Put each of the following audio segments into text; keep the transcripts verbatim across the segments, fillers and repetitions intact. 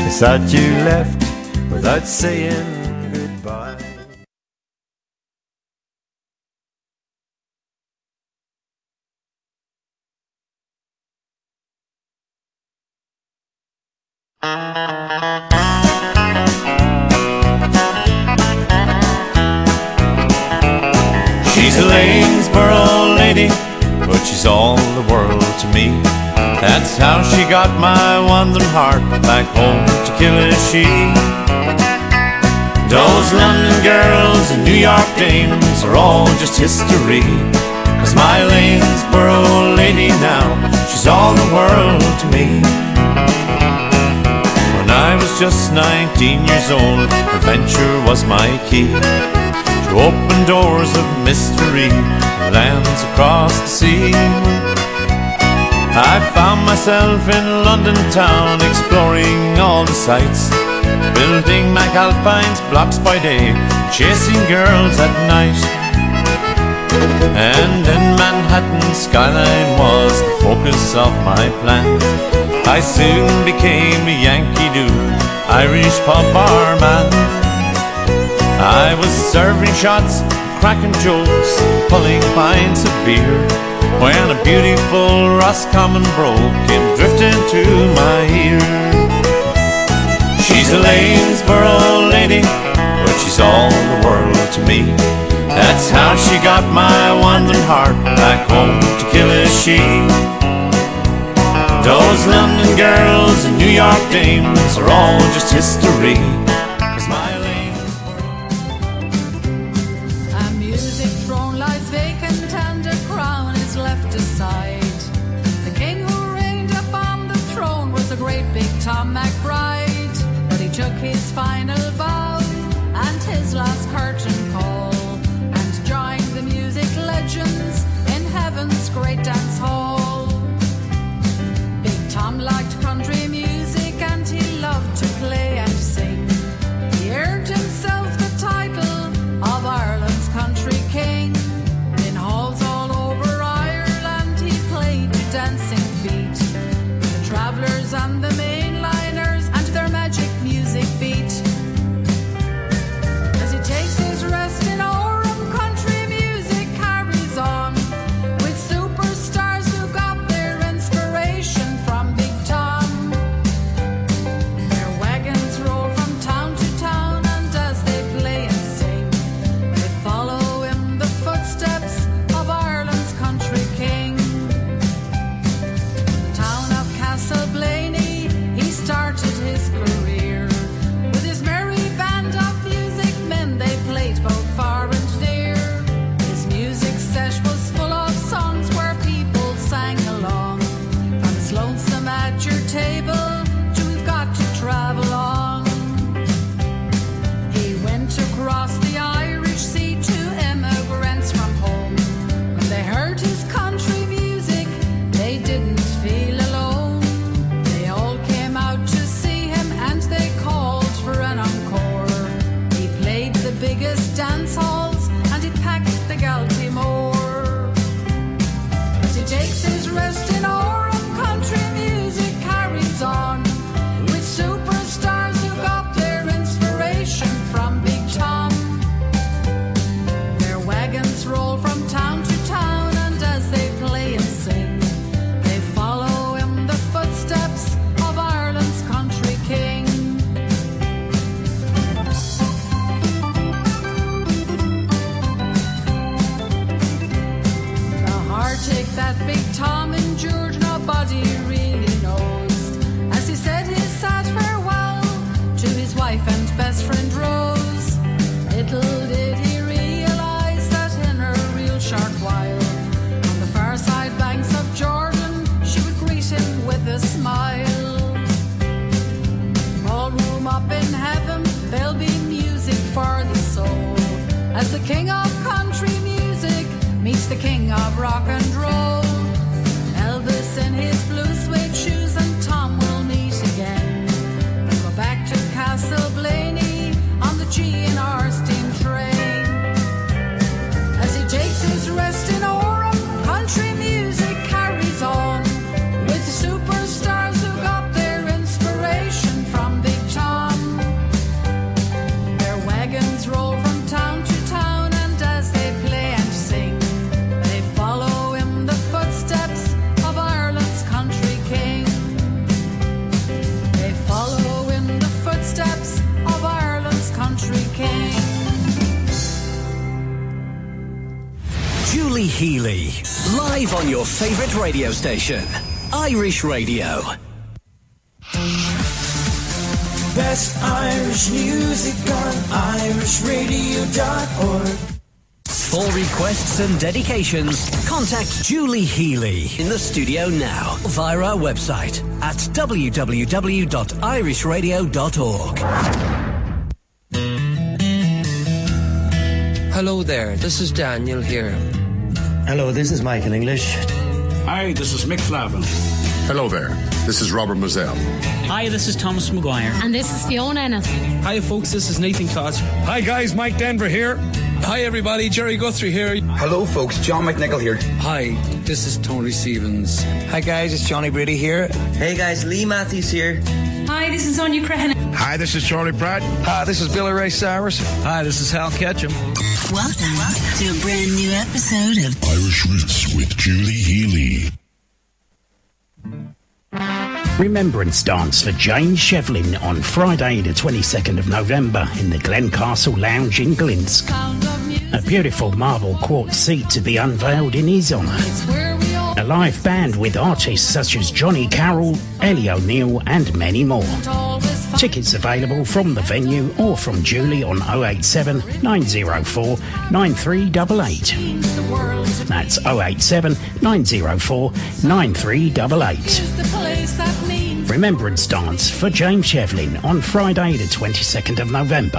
It's that you left without saying goodbye. She's a Lanesborough lady, but she's all the world to me. That's how she got my wandering heart back home to Killashee. Those London girls and New York dames are all just history, 'cause my Lanesborough lady now, she's all the world to me. When I was just nineteen years old, adventure was my key to open doors of mystery, lands across the sea. I found myself in London town, exploring all the sights, building McAlpine's blocks by day, chasing girls at night. And in Manhattan, skyline was the focus of my plan. I soon became a Yankee Doodle, Irish pub barman. I was serving shots, cracking jokes, pulling pints of beer, when a beautiful Roscommon brogue came drifting to my ear. She's a Lanesborough lady, but she's all the world to me. That's how she got my wandering heart back home to Killashee. Those London girls and New York dames are all just history, 'cause my Tom McBride, but he took his final bow and his last curtain call, and joined the music legends in heaven's great dance hall. Big Tom liked country music and he loved to play and sing. He earned himself the title of Ireland's country king. In halls all over Ireland he played to dancing feet, the travellers and the mainliners and their magic music beat. As he takes his rest in Orem, country music carries on, with superstars who got their inspiration from Big Tom. Their wagons roll from town to town, and as they play and sing, they follow in the footsteps of Ireland's country king. The town of Castleblaney, he started his career with his merry band of music men. They played both far and near. His music sesh was full of songs where people sang along, from his lonesome at your table to We've Got to Travel On. He went across the Irish Sea to immigrants from home. When they heard his country music, they didn't feel alone. They all came out to see him and they called for an encore. He played the biggest dance halls and he packed the Galtymore. As he takes his rest in Orem, country music carries on, with superstars who got their inspiration from Big Tom. Their wagons roll from town to town, and as they play and sing, they follow in the footsteps of Ireland's country king. The heartache that Big Tom endured, nobody really knows. As he said his sad farewell to his wife and best friend Rose, little did he realize that in a real short while, on the far side banks of Jordan, she would greet him with a smile. Ballroom up in heaven, there'll be music for the soul, as the king of country music meets the king of rock and roll. Elvis in his blue suede shoes and Tom will meet again, and go back to Castleblaney on the G and R steam train. As he takes his rest in Orem, country music carries on, with superstars who got their inspiration from Big Healy, live on your favourite radio station, Irish Radio. Best Irish music on irish radio dot org. For requests and dedications, contact Julie Healy in the studio now via our website at w w w dot irish radio dot org. Hello there, this is Daniel here. Hello, this is Michael English. Hi, this is Mick Flavin. Hello there, this is Robert Moselle. Hi, this is Thomas Maguire. And this is Fiona Ennis. Hi folks, this is Nathan Clark. Hi guys, Mike Denver here. Hi everybody, Jerry Guthrie here. Hello folks, John McNichol here. Hi, this is Tony Stevens. Hi guys, it's Johnny Brady here. Hey guys, Lee Matthews here. Hi, this is Sonia Crehan. Hi, this is Charlie Pratt. Hi, this is Billy Ray Cyrus. Hi, this is Hal Ketchum. Welcome, Welcome to a brand new episode of Irish Roots with Julie Healy. Remembrance Dance for James Shevlin on Friday the twenty-second of November in the Glencastle Lounge in Glinsk. A beautiful marble quartz seat to be unveiled in his honour. A live band with artists such as Johnny Carroll, Ellie O'Neill and many more. Tickets available from the venue or from Julie on oh eight seven, nine oh four, nine three eight eight. That's oh eight seven, nine oh four, nine three eight eight. Remembrance Dance for James Shevlin on Friday the twenty-second of November.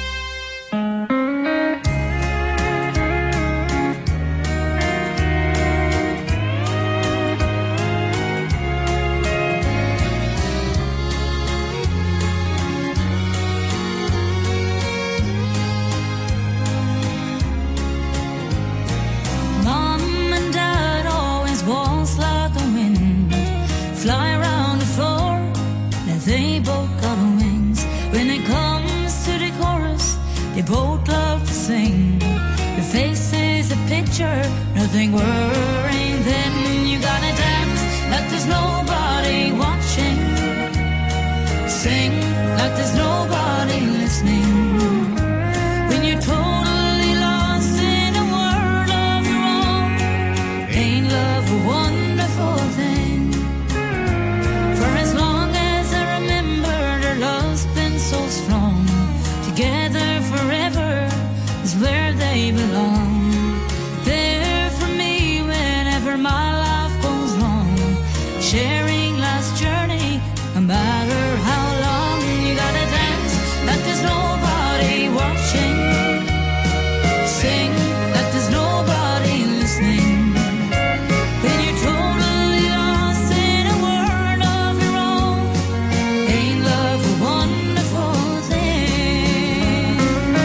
Nothing worrying, then you gotta dance like there's nobody watching. Sing like there's nobody listening. When you're totally lost in a world of your own, ain't love a wonderful thing? For as long as I remember, their love's been so strong. Together forever is where they belong. My life goes wrong, sharing life's journey, no matter how long. You gotta dance like there's nobody watching. Sing like there's nobody listening. When you're totally lost in a world of your own, ain't love a wonderful thing?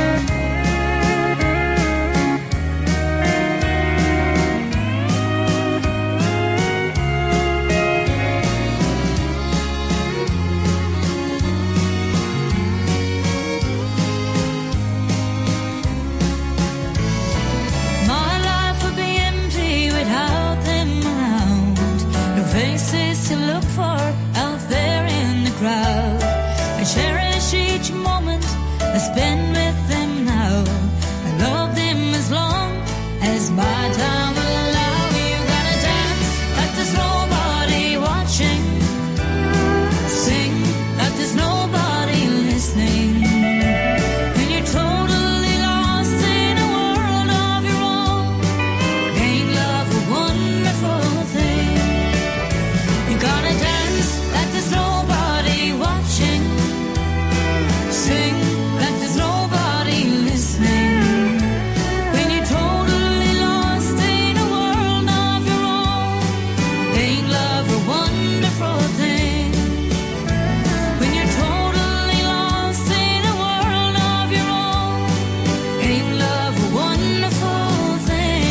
To look for out there in the crowd. I cherish each moment I spend with them now. I love them as long as my time will allow. You gotta dance like there's nobody watching. Sing like there's nobody listening. When you're totally lost in a world of your own, ain't love a wonderful thing? Gotta dance like there's nobody watching. Sing like there's nobody listening. When you're totally lost in a world of your own, ain't love a wonderful thing? When you're totally lost in a world of your own, ain't love a wonderful thing?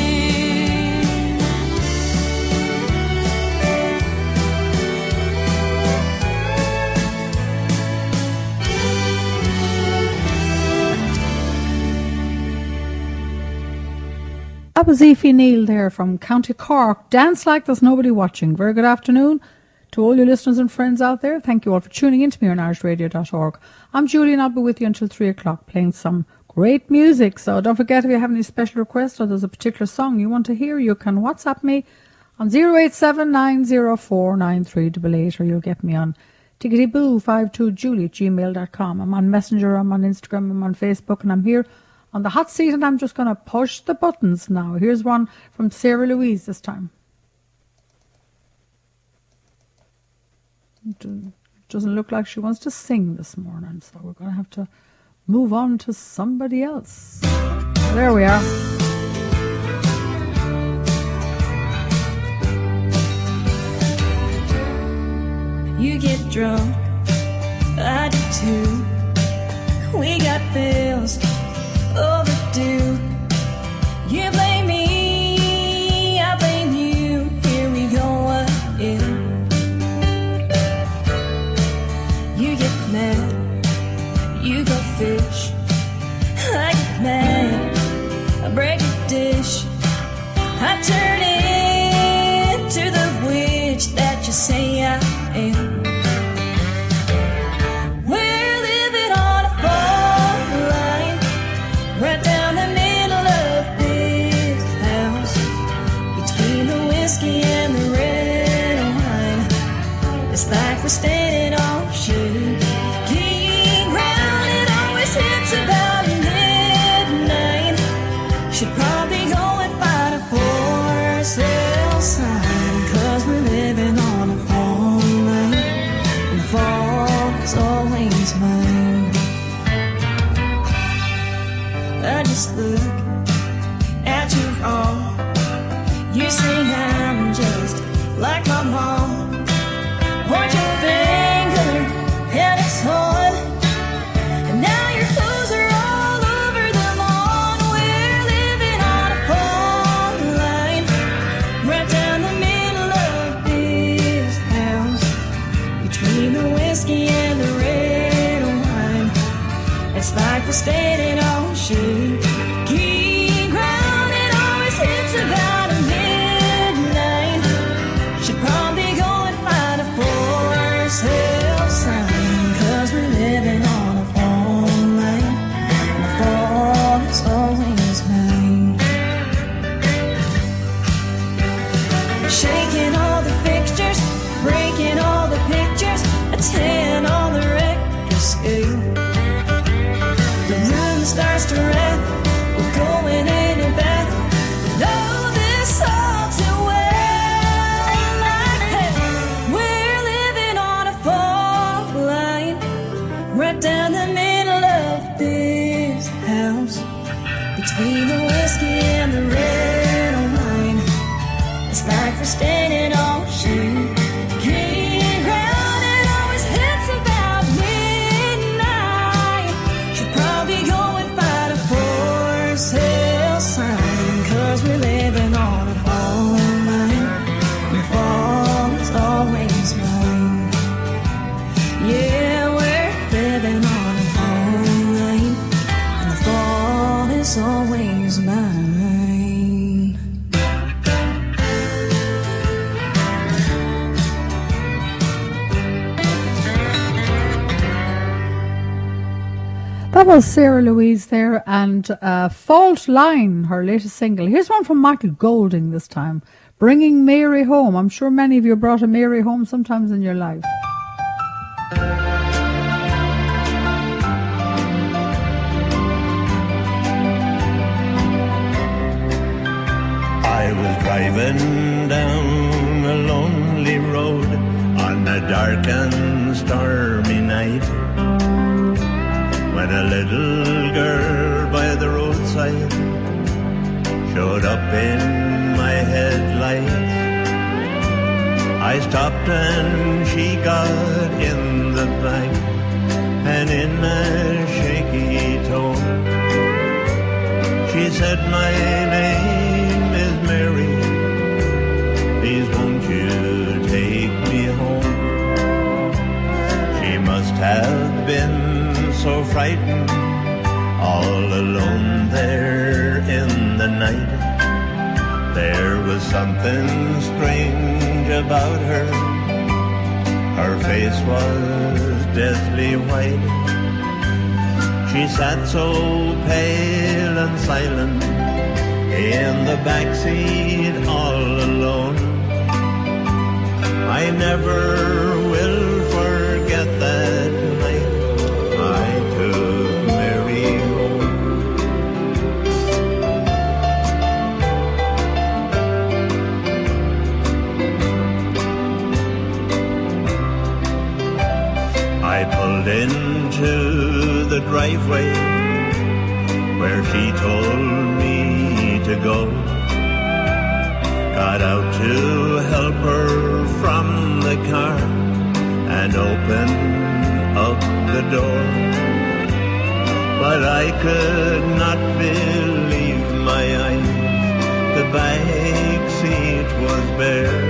That was Aoife Neal there from County Cork. Dance like there's nobody watching. Very good afternoon to all your listeners and friends out there. Thank you all for tuning in to me on irish radio dot org. I'm Julie and I'll be with you until three o'clock playing some Great music. So don't forget, if you have any special requests or there's a particular song you want to hear, you can WhatsApp me on zero eight seven nine zero four nine three eight eight, or you'll get me on ticketyboo five two julie at gmail dot com. I'm on Messenger, I'm on Instagram, I'm on Facebook, and I'm here on the hot seat, and I'm just going to push the buttons now. Here's one from Sarah Louise this time. It doesn't look like she wants to sing this morning, so we're going to have to move on to somebody else. There we are. You get drunk, I do too. We got bills overdue. You blame me, I blame you. Here we go again. You get mad, you go fish. I get mad, I break a dish. I turn into the witch that you say I am. We're living on a fault line, right down the middle of this house, between the whiskey and the red wine. It's like we're standing on shaky ground. It always hits about midnight. Should probably go and find a for sale sign, 'cause we're living on a fault line, and the fault is always mine. I just look at you all. You say I'm just like my mom. Point your finger and it's on, and now your clothes are all over the lawn. We're living on a fault line, right down the middle of this house, between the whiskey and the red wine. It's like we're standing on shaky ground. It always hits about midnight. Should probably go and find a for sale sign, 'cause we're living on a fault line, and the fault is always mine. Shaking all the fixtures, breaking all the pictures, a ten on the record scale. The room starts to rattle, we're going in and back. Know this all too well. Like hell, we're living on a fault line, right down the middle of this house, between the whiskey and the red wine. It's like we're standing on shaky ground. It always hits about midnight. Should probably go and find a for sale sign, 'cause we're living on a fault line, and the fault is always mine. Yeah, we're living on a fault line, and the fault is always mine. That was Sarah Louise there, and uh, Fault Line, her latest single. Here's one from Michael Golding this time, Bringing Mary Home. I'm sure many of you brought a Mary home sometimes in your life. I was driving down a lonely road on a dark and stormy night, when a little girl by the roadside showed up in my headlights. I stopped and she got in the back, and in a shaky tone she said, "My name is Mary, please won't you take me home?" She must have been so frightened, all alone there in the night. There was something strange about her. Her face was deathly white. She She sat so pale and silent in the backseat all alone. I never will forget that night I took Mary home. I pulled into the driveway where she told me to go. Got out to help her from the car and open up the door. But I could not believe my eyes. The back seat was bare.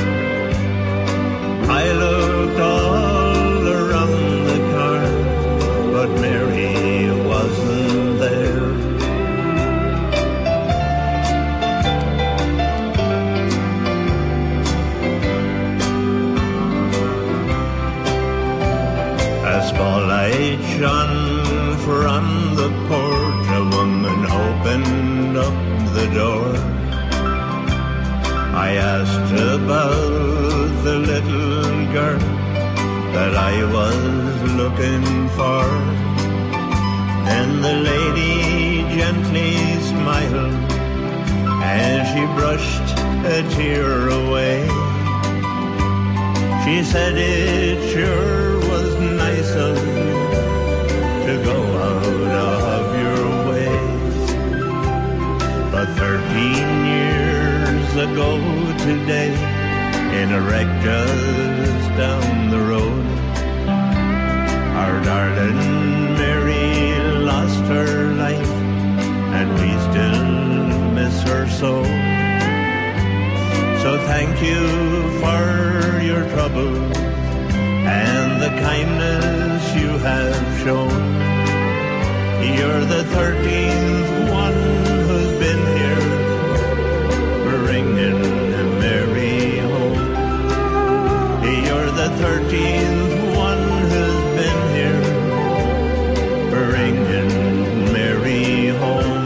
I looked all around the car, but Mary wasn't there. Spotlight shone from the porch, a woman opened up the door. I asked about the little girl that I was looking for. Then the lady gently smiled as she brushed a tear away. She said it sure was nice of you to go out of your way. But thirteen years ago today, in a wreck just down the road, our darling Mary lost her life, and we still miss her so. So thank you for your trouble and the kindness you have shown. You're the thirteenth one who's been here bringing Mary home. You're the thirteenth one who's been here bringing Mary home.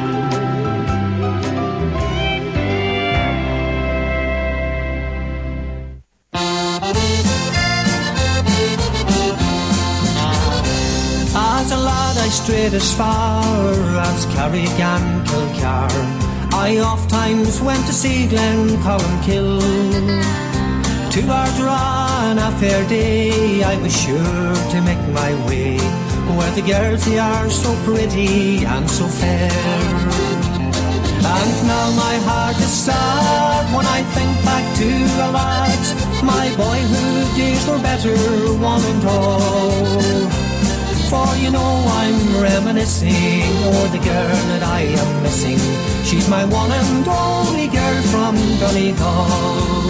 I strayed as far as Carrigan, Kilcar. I oft times went to see Glen Columkill. To Ardra on a fair day I was sure to make my way, where the girls they are so pretty and so fair. And now my heart is sad when I think back to the lads, my boyhood days were better, one and all. For you know I'm reminiscing o'er the girl that I am missing. She's my one and only girl from Donegal.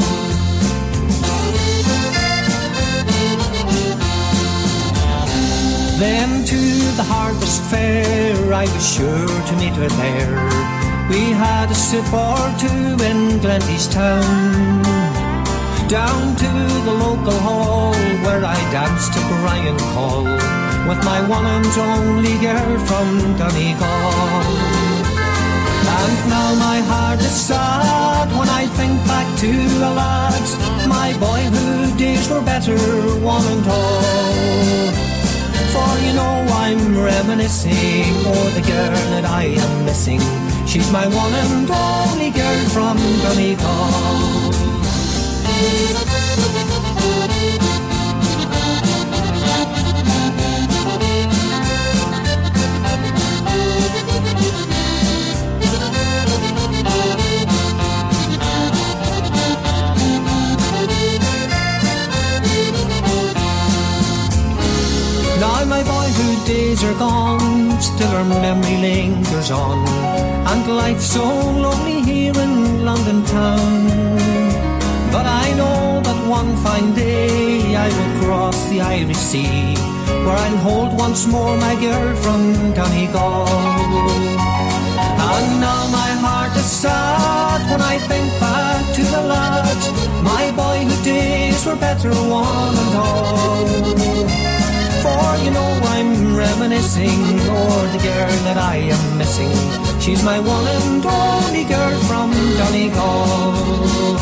Then to the harvest fair I was sure to meet her there. We had a sip or two in Glendee's town, down to the local hall where I danced to Brian Call with my one and only girl from Donegal. And now my heart is sad when I think back to the lads, my boyhood days were better, one and all. For you know I'm reminiscing o'er the girl that I am missing. She's my one and only girl from Donegal. Now my boyhood days are gone, still her memory lingers on, and life's so lonely here in London town. But I know that one fine day I will cross the Irish Sea, where I'll hold once more my girl from Donegal. And now my heart is sad when I think back to the lads, my boyhood days were better, one and all. For you know I'm reminiscing o'er the girl that I am missing. She's my one and only girl from Donegal.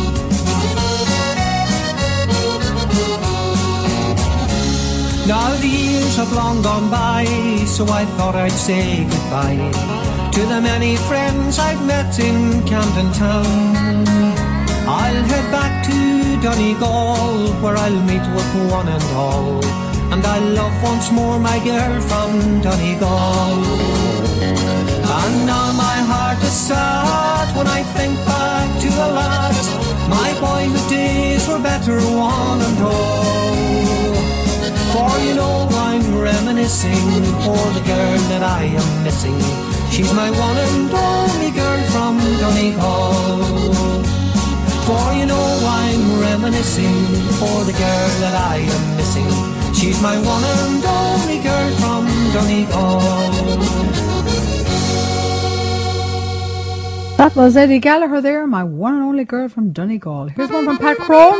Now the years have long gone by, so I thought I'd say goodbye to the many friends I've met in Camden Town. I'll head back to Donegal, where I'll meet with one and all, and I'll love once more my girl from Donegal. And now my heart is sad when I think back to the lad. My boyhood days were better one and all. For you know I'm reminiscing o'er the girl that I am missing. She's my one and only girl from Donegal. For you know I'm reminiscing o'er the girl that I am missing. She's my one and only girl from Donegal. That was Eddie Gallagher there, my one and only girl from Donegal. Here's one from Pat Crone.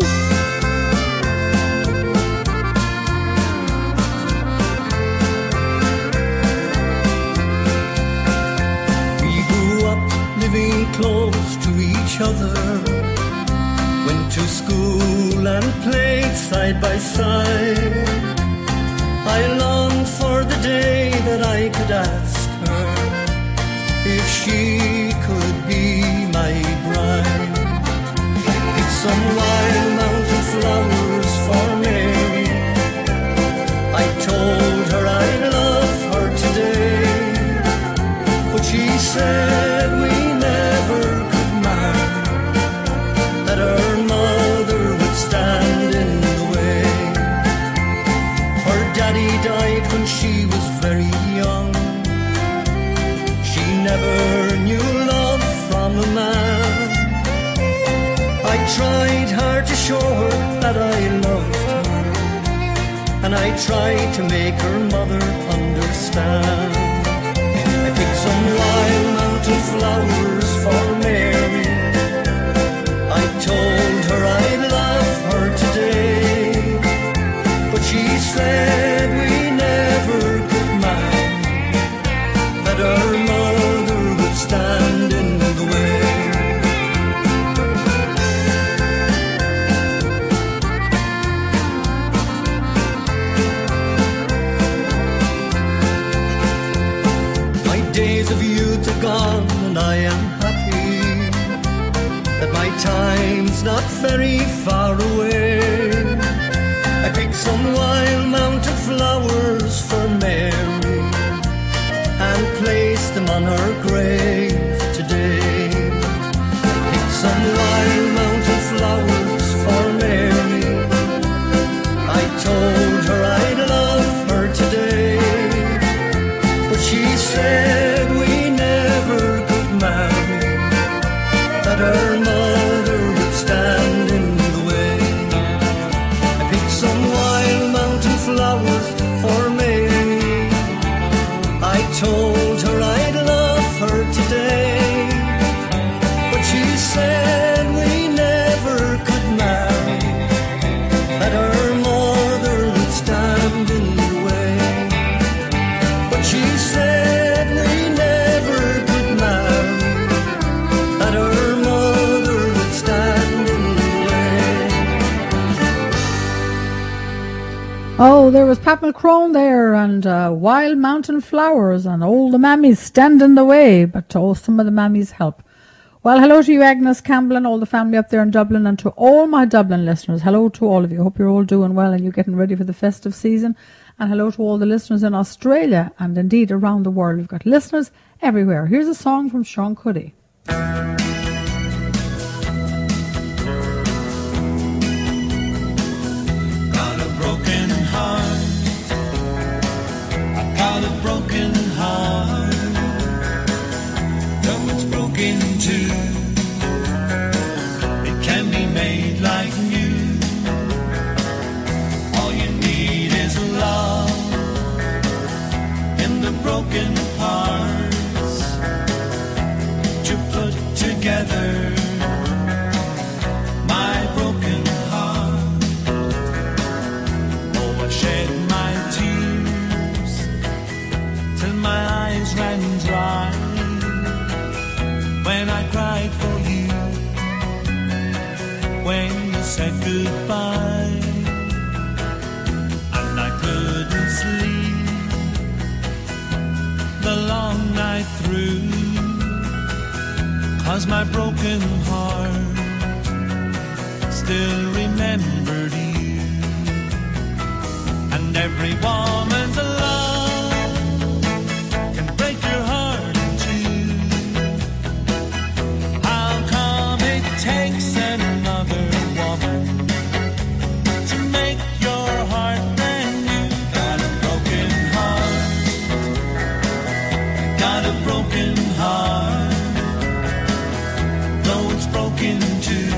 Close to each other, went to school and played side by side. I longed for the day that I could ask her if she could be my bride. I picked some wild mountain flowers for Mary. I told her I love her today, but she said we never could marry, that her mother would stand in the way. Her daddy died when she was very young. She never knew love from a man. I tried hard to show her that I loved her, and I tried to make her mother understand. I picked some wild mountain flowers for Mary. I told her I'd love her today, but she said we never could marry, that her mother would stand in the way. My days of youth are gone, and I am happy that my time's not very far away. I picked some wild mountain flowers for Mary and placed them on her grave today. I picked some wild mountain flowers for Mary. I told her I'd love her today, but she said we never could marry, that her mother would stand in the way. I picked some wild mountain flowers for Mary. I told her I'd love her today, but she said we never could marry, that her mother would stand in the way. But she said we never could marry, that her mother would stand in the way. Oh, there was Pat Mulcrone there, and uh, Wild Mountain Flowers, and all the mammies stand in the way, but oh, some of the mammies help. Well, hello to you, Agnes Campbell, and all the family up there in Dublin, and to all my Dublin listeners. Hello to all of you. Hope you're all doing well and you're getting ready for the festive season. And hello to all the listeners in Australia and indeed around the world. We've got listeners everywhere. Here's a song from Sean Cuddy. got a broken heart, though it's broken too, it can be made like new. All you need is love in the broken parts to put through, 'cause my broken heart still remembered you. And every woman's love can break your heart in two. How come it takes another woman to make your heart brand new? Got a broken heart, got a broken heart, though it's broken too,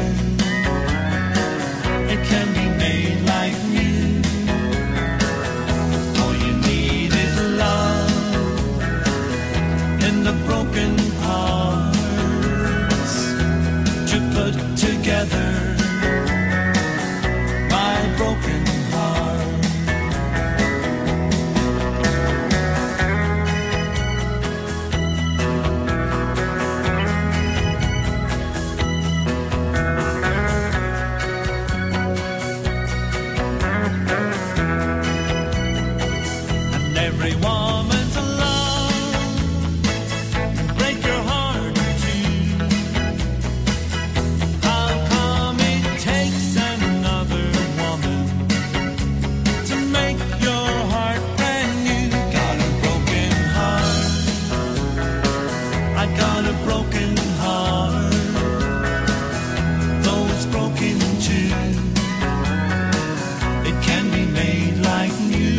it can be made like new. All you need is love in the broken parts to put together my broken heart. And every woman's love can break your heart too. How come it takes another woman to make your heart brand new? Got a broken heart, I got a broken heart, though it's broken too, it can be made like new.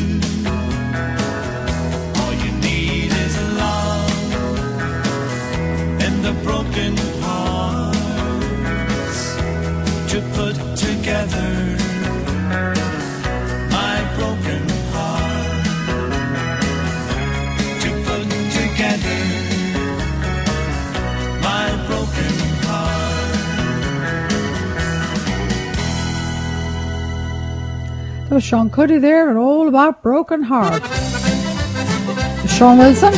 All you need is love in the broken parts to put together my broken heart, to put together my broken heart. That was Sean Cuddy there, and all about broken heart. Sean Wilson.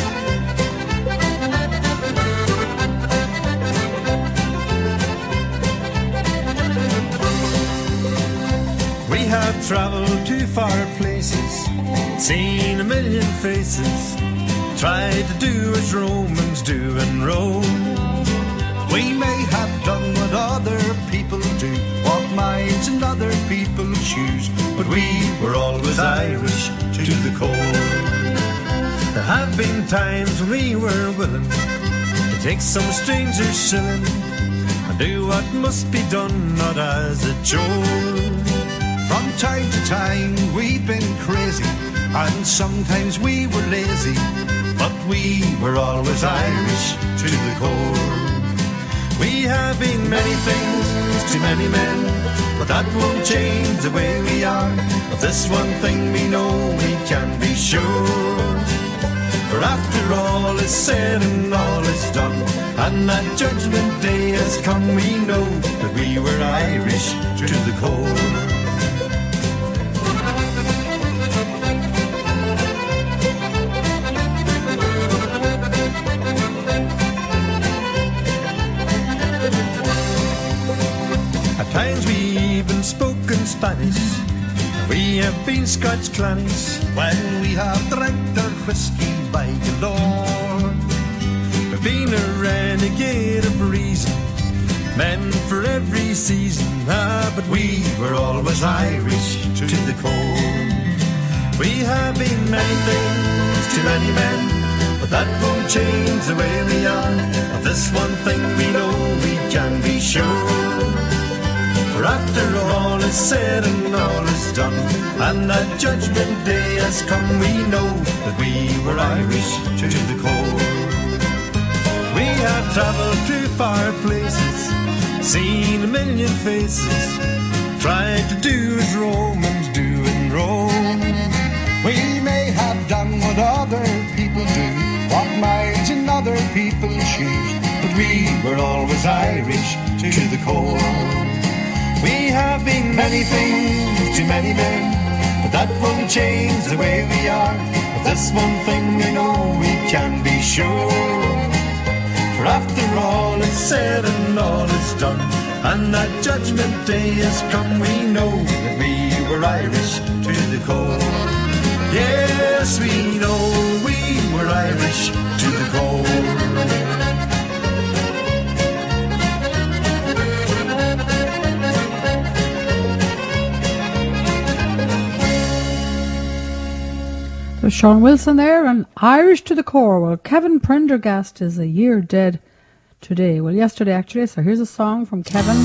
We have traveled to far places, seen a million faces, tried to do as Romans do in Rome. We may have done what other people do, walk miles in other people's shoes, but we were always Irish to the core. There have been times when we were willing to take some stranger's shilling and do what must be done, not as a chore. From time to time we've been crazy, and sometimes we were lazy, but we were always Irish to the core. We have been many things to many men, but that won't change the way we are. Of this one thing we know we can be sure, for after all is said and all is done, and that judgment day has come, we know that we were Irish to the core. At times we've even spoken Spanish, we have been Scotch clannies, when we have drank our whiskey by galore. We've been a renegade of reason, men for every season, ah, but we were always Irish to the core. We have been many things to many men, but that won't change the way we are. Of this one thing we know we can be sure, for after all is said and all is done, and that judgment day has come, we know that we were Irish to the core. We have travelled to far places, seen a million faces, tried to do as Romans do in Rome. We may have done what other people do, walk miles in other people's shoes, but we were always Irish to the core. We have been many things to many men, but that won't change the way we are. But this one thing we know we can be sure, for after all is said and all is done, and that judgment day has come, we know that we were Irish to the core. Yes, we know we we're Irish to the core. There's Sean Wilson there and Irish to the core. Well, Kevin Prendergast is a year dead today. Well, yesterday actually. So here's a song from Kevin.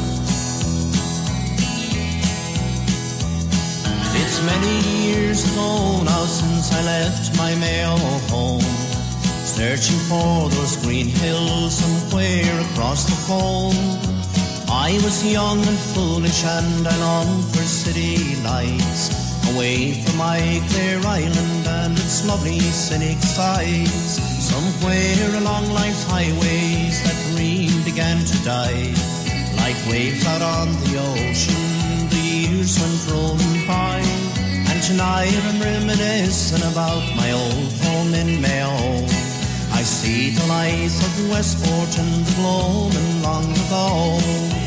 It's many years ago now since I left my Mayo home, searching for those green hills somewhere across the foam. I was young and foolish and I longed for city lights, away from my Clare Island and its lovely scenic sights. Somewhere along life's highways that dream began to die, like waves out on the ocean, the years went rolling by. And tonight I'm reminiscing about my old home in Mayo. I see the lights of Westport and the gloaming long ago.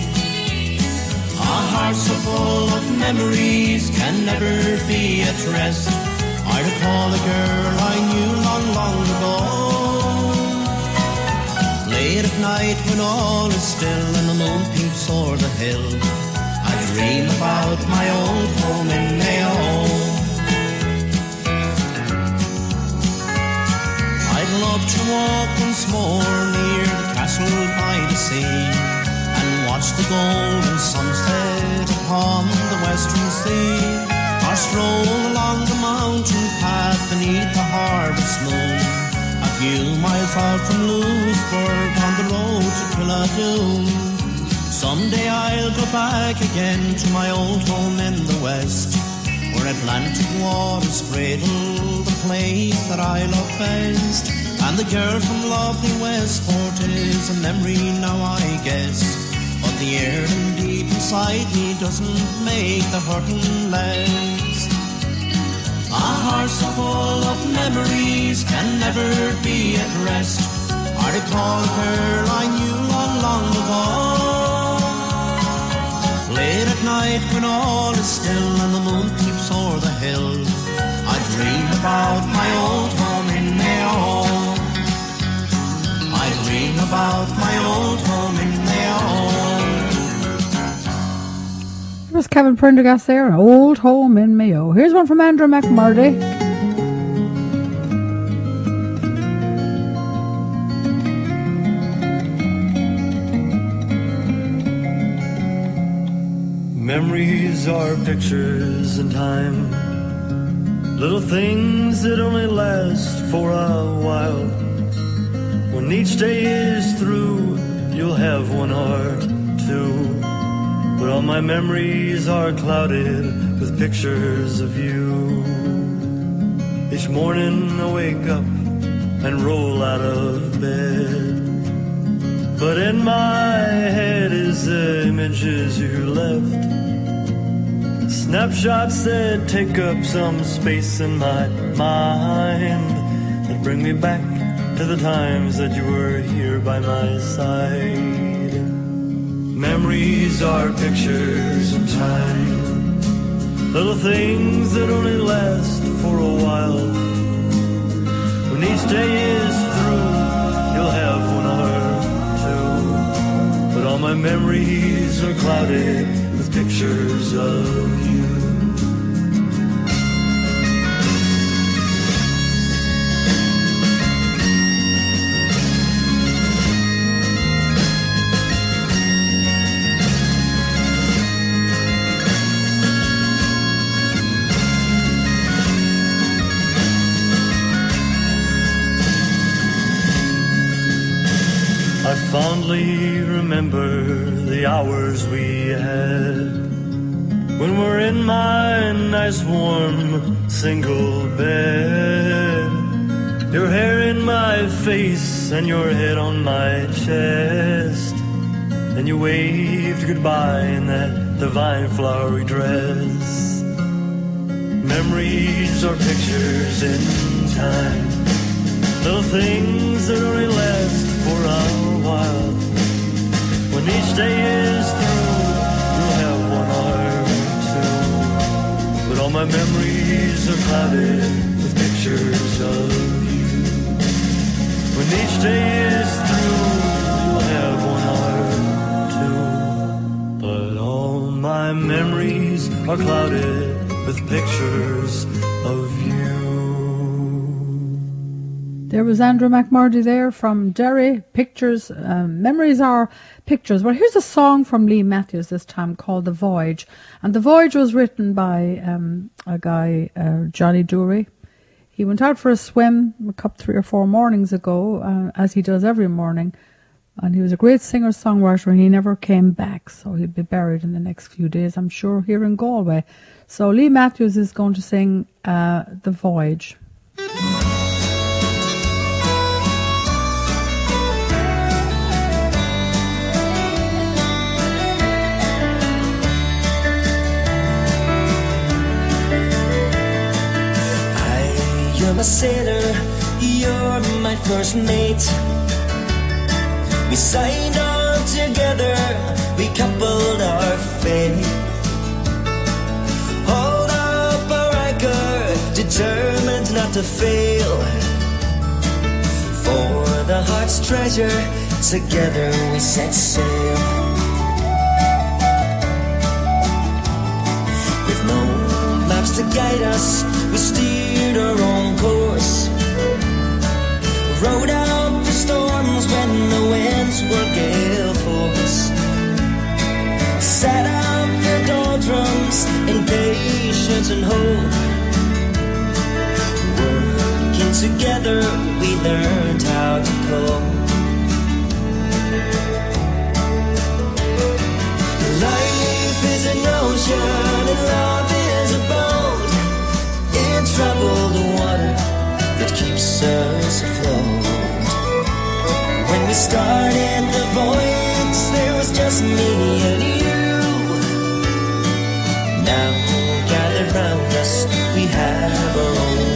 Our hearts are full of memories, can never be at rest. I recall a girl I knew long, long ago. Late at night when all is still and the moon peeps o'er the hill, I dream about my old home in Mayo. I'd love to walk once more near the castle by the sea, watch the golden sunset upon the western sea, or stroll along the mountain path beneath the harvest moon, a few miles out from Louisburg on the road to Killadoon. Someday I'll go back again to my old home in the west, where Atlantic waters cradle the place that I love best. And the girl from lovely Westport is a memory now, I guess, but the yearning deep inside me doesn't make the hurting less. Our hearts are full of memories, can never be at rest. I recall a girl I knew long, long ago. Late at night when all is still and the moon peeps o'er the hill, I dream about my old home in Mayo. I dream about my old home in Mayo. There's Kevin Prendergast there, an old home in Mayo. Here's one from Andrew McMurdy. Memories are pictures in time, little things that only last for a while. When each day is through, you'll have one heart too, but all my memories are clouded with pictures of you. Each morning I wake up and roll out of bed, but in my head is the images you left, snapshots that take up some space in my mind, that bring me back to the times that you were here by my side. Memories are pictures in time, little things that only last for a while. When each day is through, you'll have one heart too, but all my memories are clouded with pictures of you. I fondly remember the hours we had when we're in my nice warm single bed, your hair in my face and your head on my chest, and you waved goodbye in that divine flowery dress. Memories are pictures in time, little things that only last for a while. When each day is through, you'll have one heart too, but all my memories are clouded with pictures of you. are clouded with pictures of you. There was Andrew McMurdy there from Derry. Pictures, um, memories are pictures. Well, here's a song from Lee Matthews this time called The Voyage. And The Voyage was written by um, a guy, uh, Johnny Dury. He went out for a swim a couple, three or four mornings ago, uh, as he does every morning. And he was a great singer-songwriter, and he never came back. So he'll be buried in the next few days, I'm sure, here in Galway. So Lee Matthews is going to sing uh, The Voyage. I'm a sailor, you're my first mate. We signed on together, we coupled our fate. Hold up our anchor, determined not to fail. For the heart's treasure, together we set sail. With no maps to guide us, we steered our own course. Rode out the storms when the winds were gale force. Sat out the doldrums in patience and hope. Working together, we learned how to cope. Life is an ocean and love is a boat in troubled water that keeps us afloat. When we started the voyage, there was just me and you. Now gathered round us, we have our own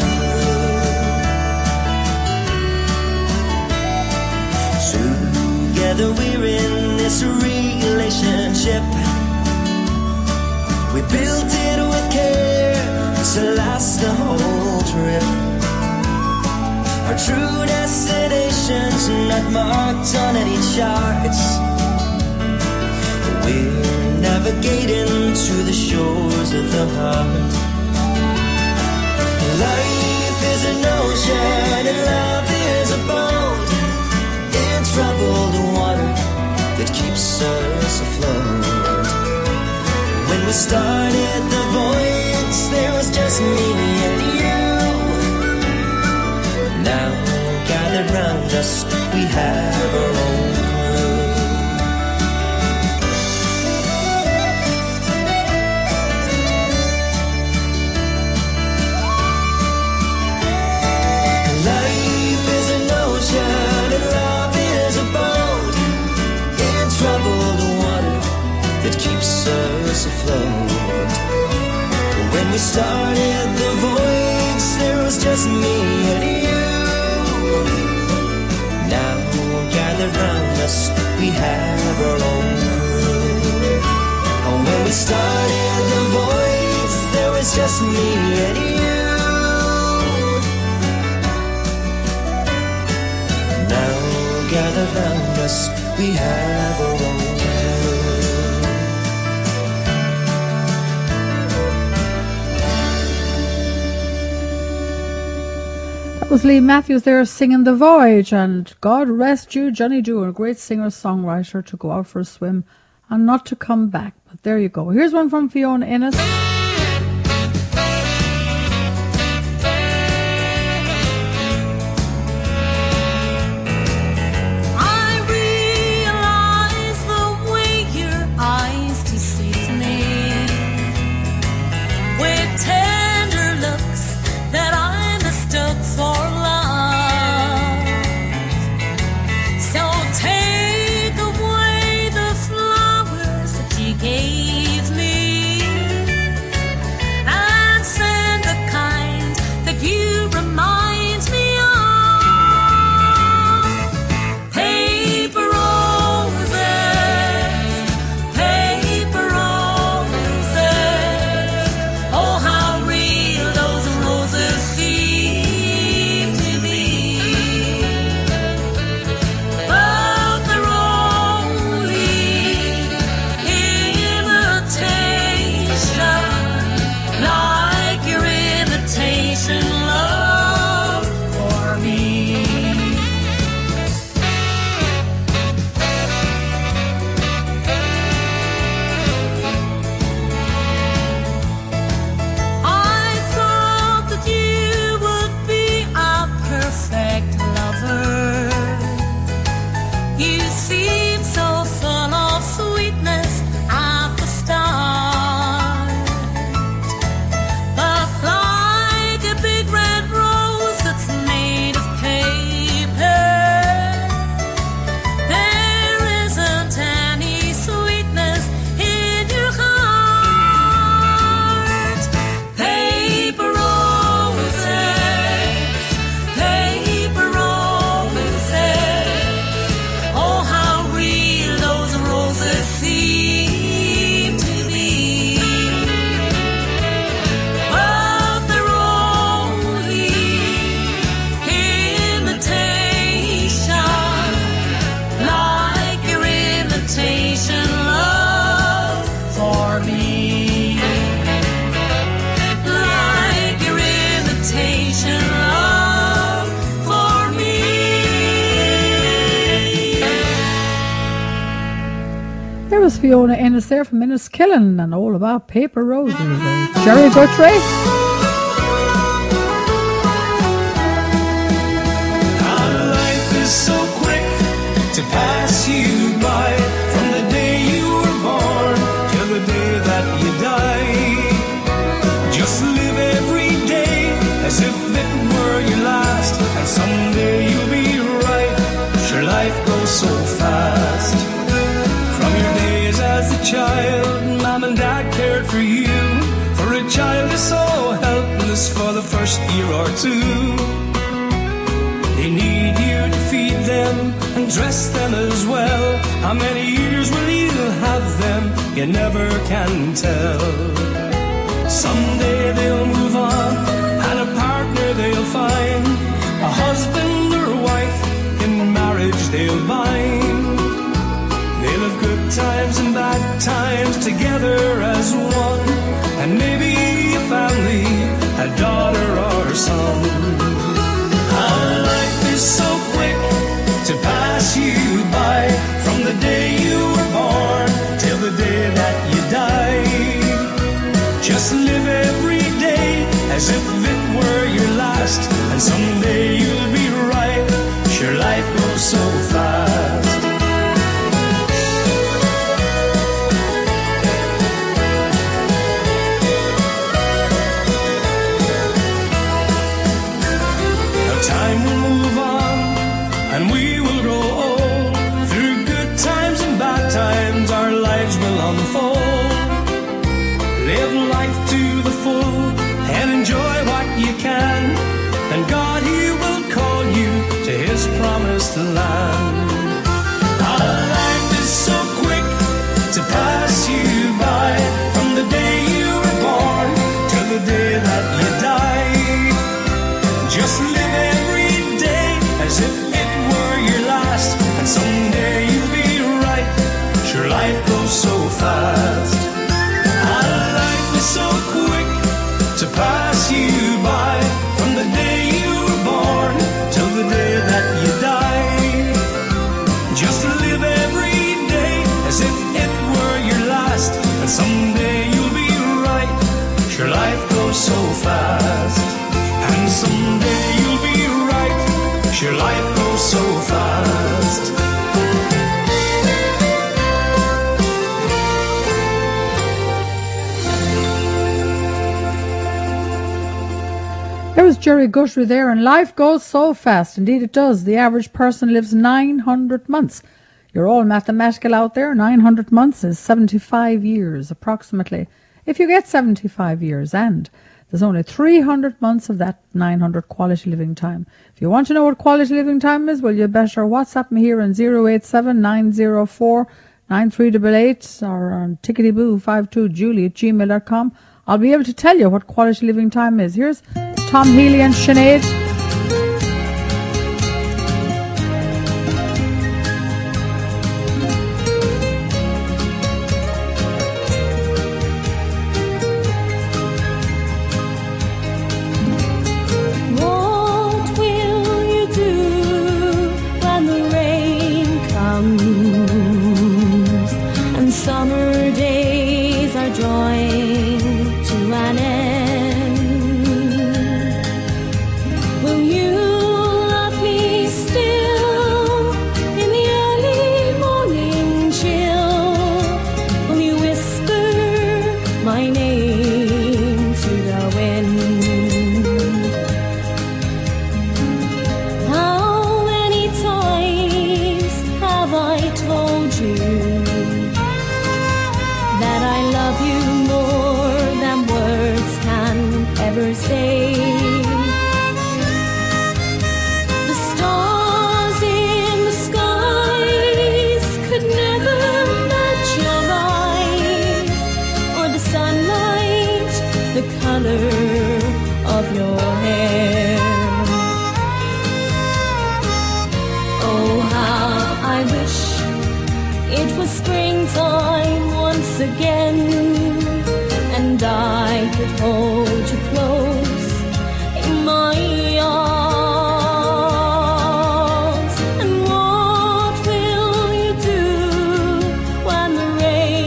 crew. Together we're in this relationship. We built it with care to last the whole trip. Our true destination's not marked on any charts. We're navigating to the shores of the heart. Life is an ocean and love is a boat in troubled water that keeps us afloat. When we started the voyage, there was just me and you. Now gathered round us, we have our own crew. Life is an ocean and love is a boat in troubled water that keeps us afloat. When we started the voyage, there was just me and you. Now gathered round us, we have our own crew. And when we started the voyage, there was just me and you. Now gathered round us, we have our own was Lee Matthews there singing The Voyage, and God rest you, Johnny Dewar, a great singer-songwriter, to go out for a swim and not to come back. But there you go. Here's one from Fiona Innes. Gave me love. Fiona Ennis there from Enniskillen and all about Paper Roses. Jerry Guthrie. Our life is so quick to pass you by, from the day you were born till the day that you die. Just live every day as if it were your last, and someday you'll be right. Sure, life goes so fast. From your days as a child, Mom and Dad cared for you. For a child is so helpless for the first year or two. They need you to feed them and dress them as well. How many years will you have them? You never can tell. Someday they'll move on, and a partner they'll find, a husband or wife in marriage they'll bind. They'll have good times and bad times together as one, and maybe a family, a daughter or a son. Our life is so quick to pass you by, from the day you were born till the day that you die. Just live every day as if it were your last, and someday you'll be right. Sure, life goes so fast. Time will move on, and we will grow old. Through good times and bad times, our lives will unfold. Live life to the full and enjoy what you can, and God, He will call you to His promised land. Our life is so quick to pass you by, from the day you were born till the day that you die. Just live every day as if it were your last, and someday you'll be right. Sure, life goes so fast. Our life is so quick to pass you by, from the day you were born till the day that you die. Just live every day as if it were your last, and someday you'll be right. Sure, life goes so fast. And someday you'll be right. Sure, life goes so fast. There was Jerry Guthrie there, and life goes so fast. Indeed it does. The average person lives nine hundred months. You're all mathematical out there. nine hundred months is seventy-five years, approximately. If you get seventy-five years, and there's only three hundred months of that nine hundred quality living time. If you want to know what quality living time is, well, you better WhatsApp me here on zero eight seven nine zero four nine three eight eight or on tickety-boo five two julie at gmail dot com. I'll be able to tell you what quality living time is. Here's Tom Healy and Sinead. And what will you do when the rain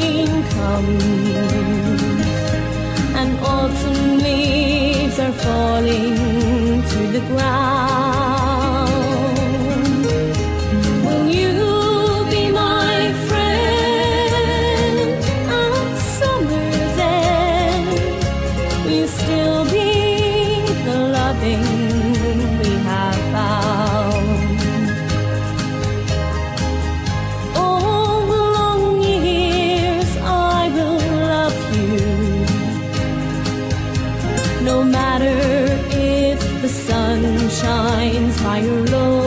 ground. Will you be my friend at summer's end? Will you still be the loving we have found? All the long years I will love you, no matter if the sun shines high or low.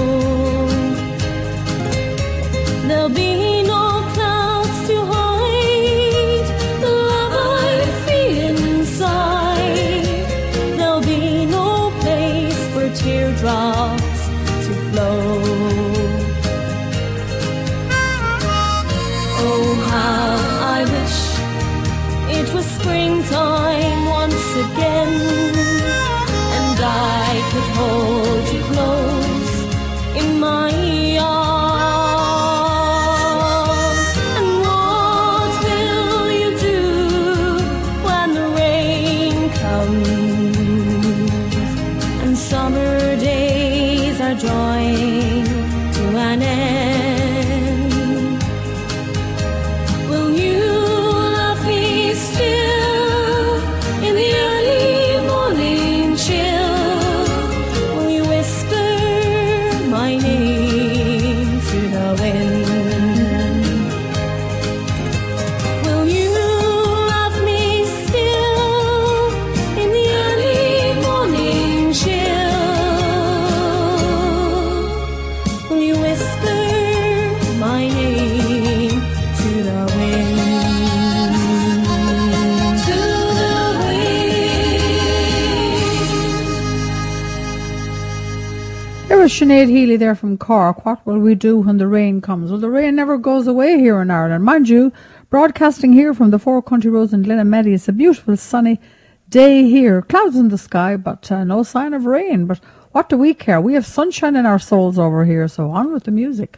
There'll be no clouds to hide the love I feel inside. There'll be no place for teardrops to flow. Oh, how I wish it was springtime once again, and I could hold you close in my arms. And what will you do when the rain comes and summer days are drawing to an end? Will you love me still in the early morning chill? Will you whisper my name to the wind? Will you love me still in the early morning chill? Will you whisper my name to the wind? To the wind. There was Sinead Healy there from Cork. What will we do when the rain comes? Well, the rain never goes away here in Ireland. Mind you, broadcasting here from the Four Country Roads in Glenameady, it's a beautiful sunny day here. Clouds in the sky, but uh, no sign of rain. But what do we care? We have sunshine in our souls over here, so on with the music.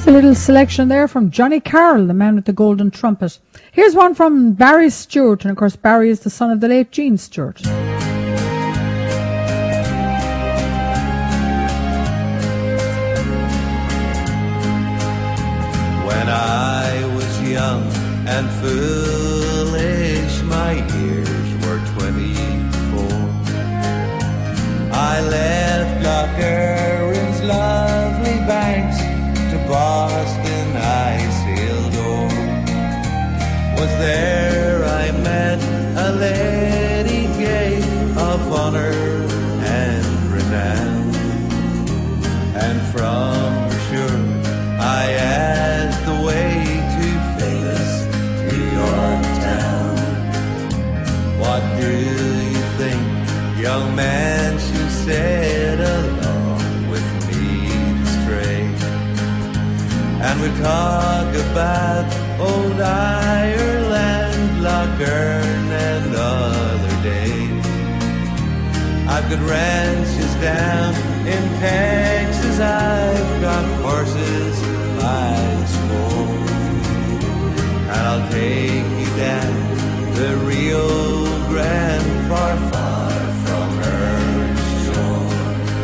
That's a little selection there from Johnny Carroll, the man with the golden trumpet. Here's one from Barry Stewart, and of course Barry is the son of the late Gene Stewart. When I was young and foolish, my years were twenty-four, I left Loch Erin's lovely banks to Boston I sailed o'er. Was there I met a lady gay of honour and renown, and from her sure I asked the way to famous New York town. What do you think, young man, she said, along with me to stray? And we talk about old Ireland, Loch Ern and other days. I've got ranches down in Texas, I've got horses miles more, and I'll take you down the Rio Grande, far, far from her shore.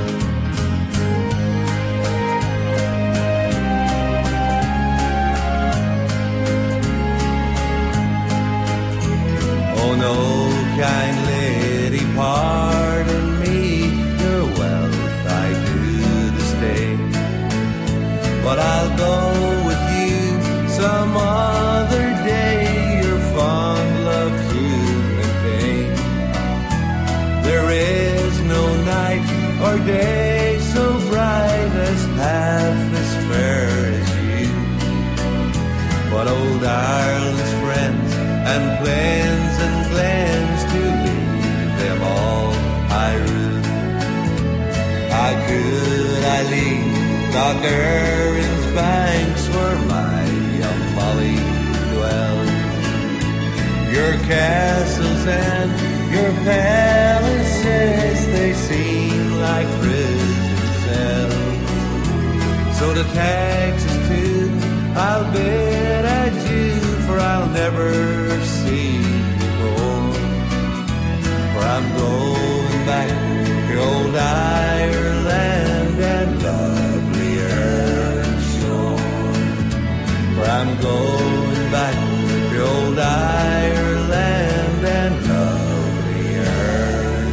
Oh no, kind lady, pardon me, your wealth I do this day, but I'll go with you some other day, your fond love to maintain. There is no night or day so bright as half as fair as you, but old Ireland's friends and plains and glens, to leave them all I rue. How could I leave Loch Erin's banks where my young Molly dwells? Your castles and your palaces, they seem like prison cells. So to Texas too, I'll bid adieu, for I'll never see you more. For I'm going back to old Ireland and lovely Erin shore. For I'm going back to old Ireland and lovely Erin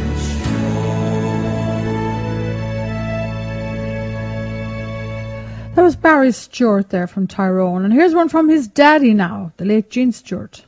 shore. That was Barry Stewart there from Tyrone. And here's one from his daddy now, the late Gene Stewart.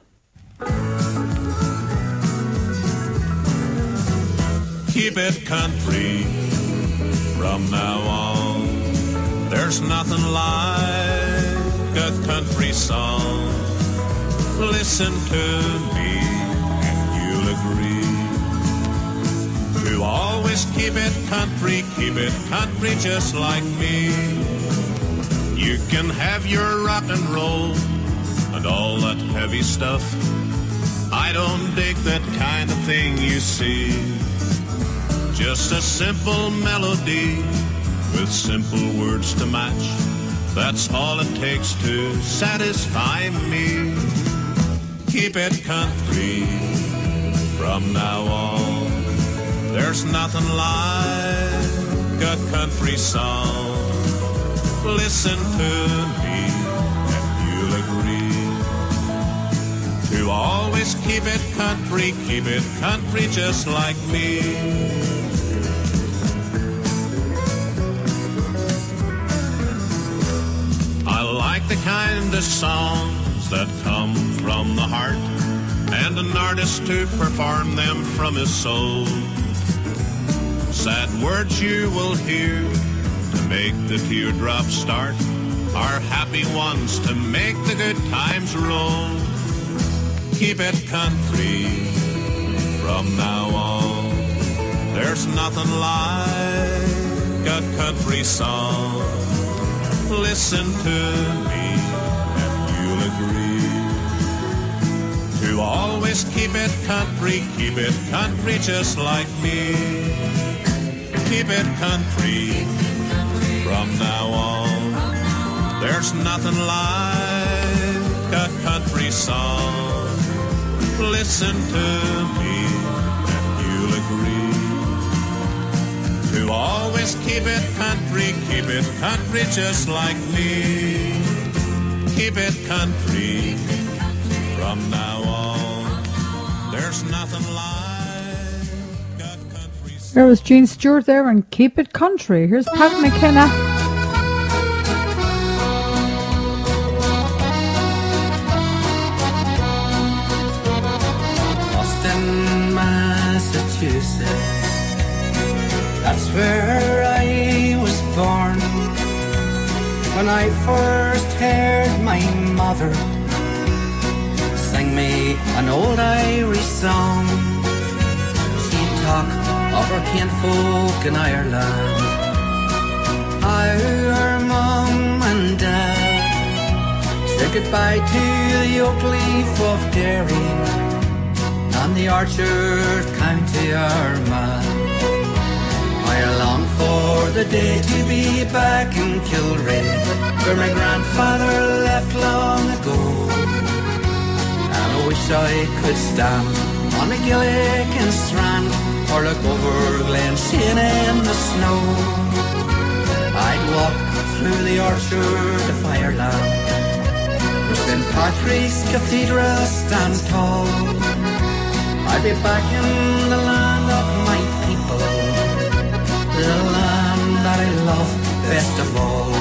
Keep it country from now on. There's nothing like a country song. Listen to me and you'll agree. To always keep it country, keep it country just like me. You can have your rock and roll and all that heavy stuff. I don't dig that kind of thing, you see. Just a simple melody with simple words to match. That's all it takes to satisfy me. Keep it country from now on. There's nothing like a country song. Listen to me and you'll agree. To always keep it country, keep it country just like me. I like the kind of songs that come from the heart, and an artist to perform them from his soul. Sad words you will hear to make the teardrops start, are happy ones to make the good times roll. Keep it country from now on. There's nothing like a country song. Listen to me and you'll agree. To always keep it country, keep it country just like me. Keep it country from now on. There's nothing like a country song. Listen to me and you'll agree. To always keep it country, keep it country just like me. Keep it country from now on. There's nothing like a country song. There was Gene Stewart there and Keep It Country. Here's Pat McKenna. That's where I was born. When I first heard my mother sing me an old Irish song, she'd talk of her kinfolk in Ireland, how her mum and dad said goodbye to the oak leaf of Derry and the Orchard County Armagh. I long for the day to be back in Kilray, where my grandfather left long ago. And I wish I could stand on the Gilligan strand or look over Glen Sheen in the snow. I'd walk through the orchard of Ireland, where Saint Patrick's Cathedral stands tall. I'd be back in the land of my people, the land that I love best of all.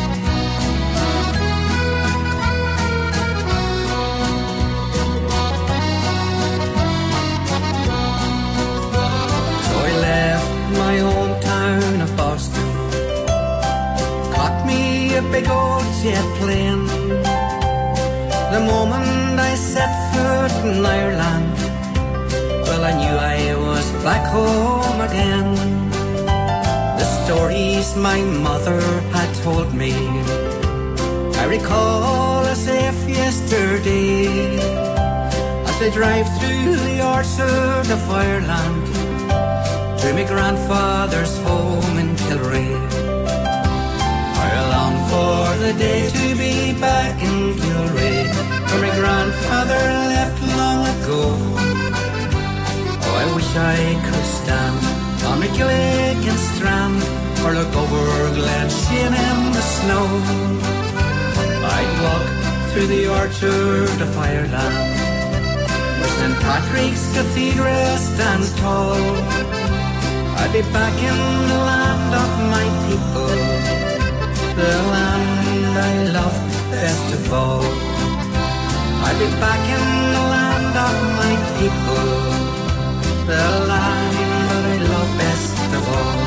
So I left my hometown of Boston, caught me a big old jet plane. The moment I set foot in Ireland, well, I knew I was back home again. The stories my mother had told me, I recall as if yesterday, as I drive through the orchard of Ireland to my grandfather's home in Kilray. I long for the day to be back in Kilray, where my grandfather left long ago. Oh, I wish I could stand on the Gilligan strand or look over Glen Sheen in the snow. I'd walk through the orchard of Ireland, where Saint Patrick's Cathedral stands tall. I'd be back in the land of my people, the land I love best of all. I'd be back in the land of my people, the land that I love best of all.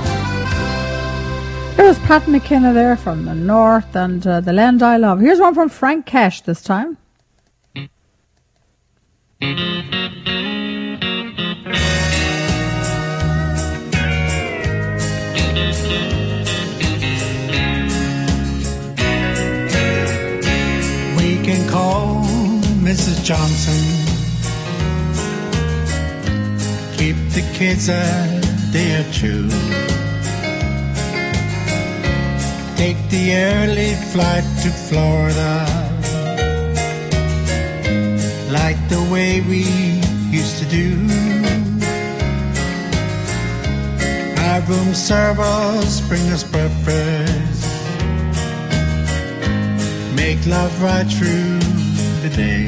There was Pat McKenna there from the north and uh, the land I love. Here's one from Frank Cash this time. We can call Missus Johnson, keep the kids a day or two, take the early flight to Florida, like the way we used to do. Our room servers bring us breakfast, make love right through the day.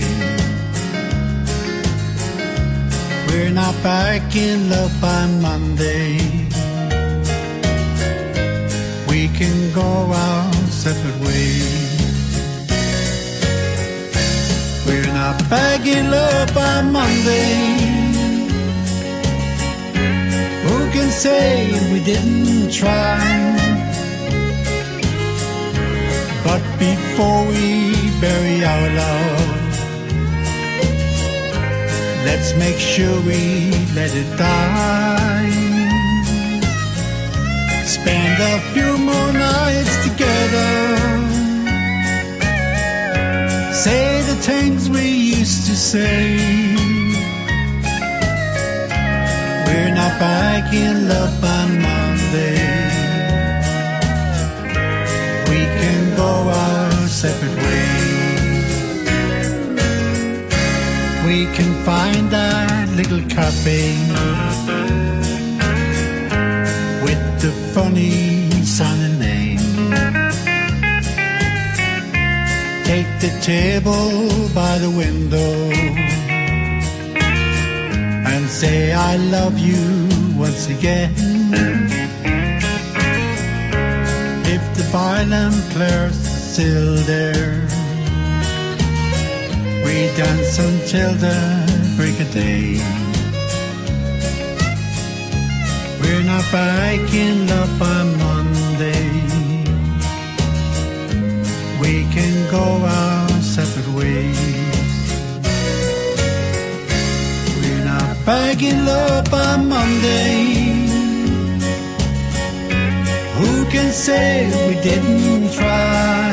We're not back in love by Monday, we can go our separate ways. We're not back in love by Monday, who can say we didn't try? But before we bury our love, let's make sure we let it die. Spend a few more nights together, say the things we used to say. We're not back in love by Monday, we can go out separate ways. We can find that little cafe with the funny sounding name. Take the table by the window and say I love you once again. If the violin player's still there, we dance until the break of day. We're not back in love on Monday. We can go our separate ways. We're not back in love on Monday. Who can say we didn't try?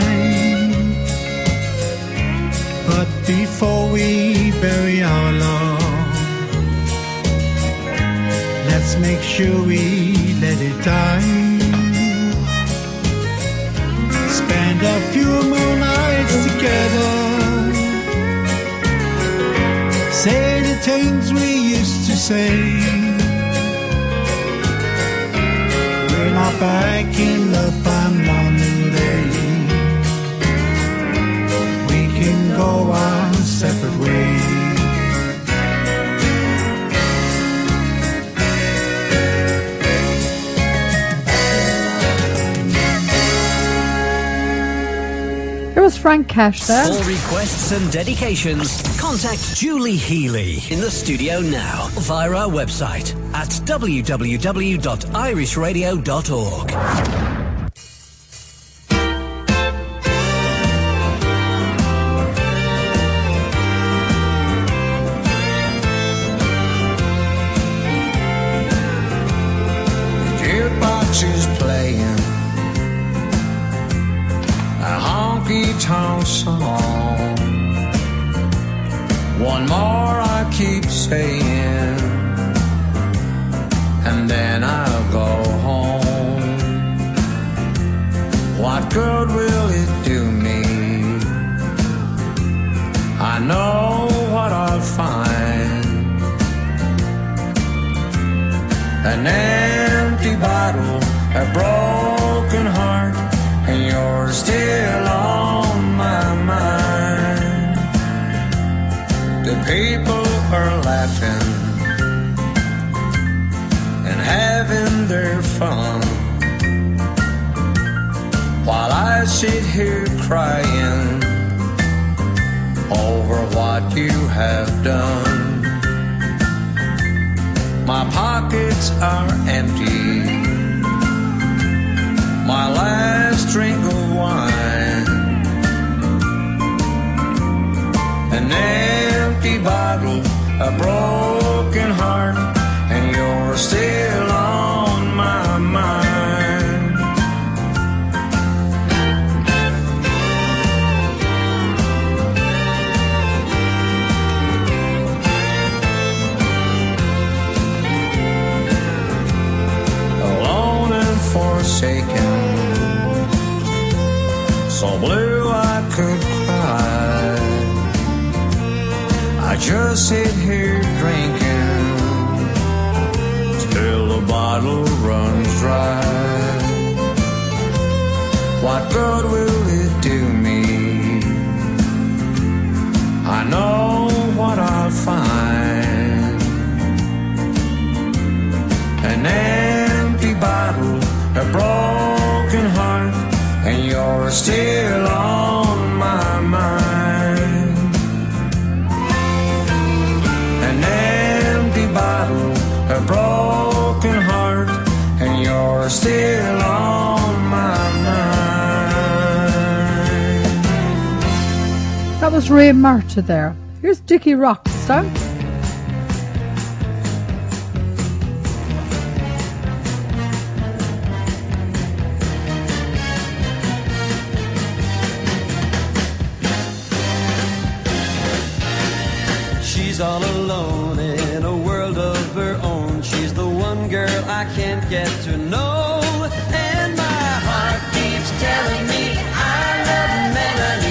But before we bury our love, let's make sure we let it die. Spend a few more nights together, say the things we used to say. We're not back in love on Monday. We can go our separate ways. Was Frank Cash there? For requests and dedications, contact Julie Healy in the studio now via our website at w w w dot irish radio dot org. The jukebox is playing a honky-tonk song. One more I keep saying, and then I'll go home. What good will it do me? I know what I'll find. An empty bottle, a broken heart, and you're still on my mind. The people are laughing and having their fun, while I sit here crying over what you have done. My pockets are empty, my last drink of wine, an empty bottle, a broken heart, and you're still on my mind. Alone and forsaken, so blue I could cry. I just sit here drinking till the bottle runs dry. What good will it do me? I know what I'll find. An empty bottle, a broken heart, and you're still on my mind. An empty bottle, a broken heart, and you're still on my mind. That was Ray Marta there. Here's Dickie Rockstar. She's all alone in a world of her own. She's the one girl I can't get to know. And my heart keeps telling me I love Melanie.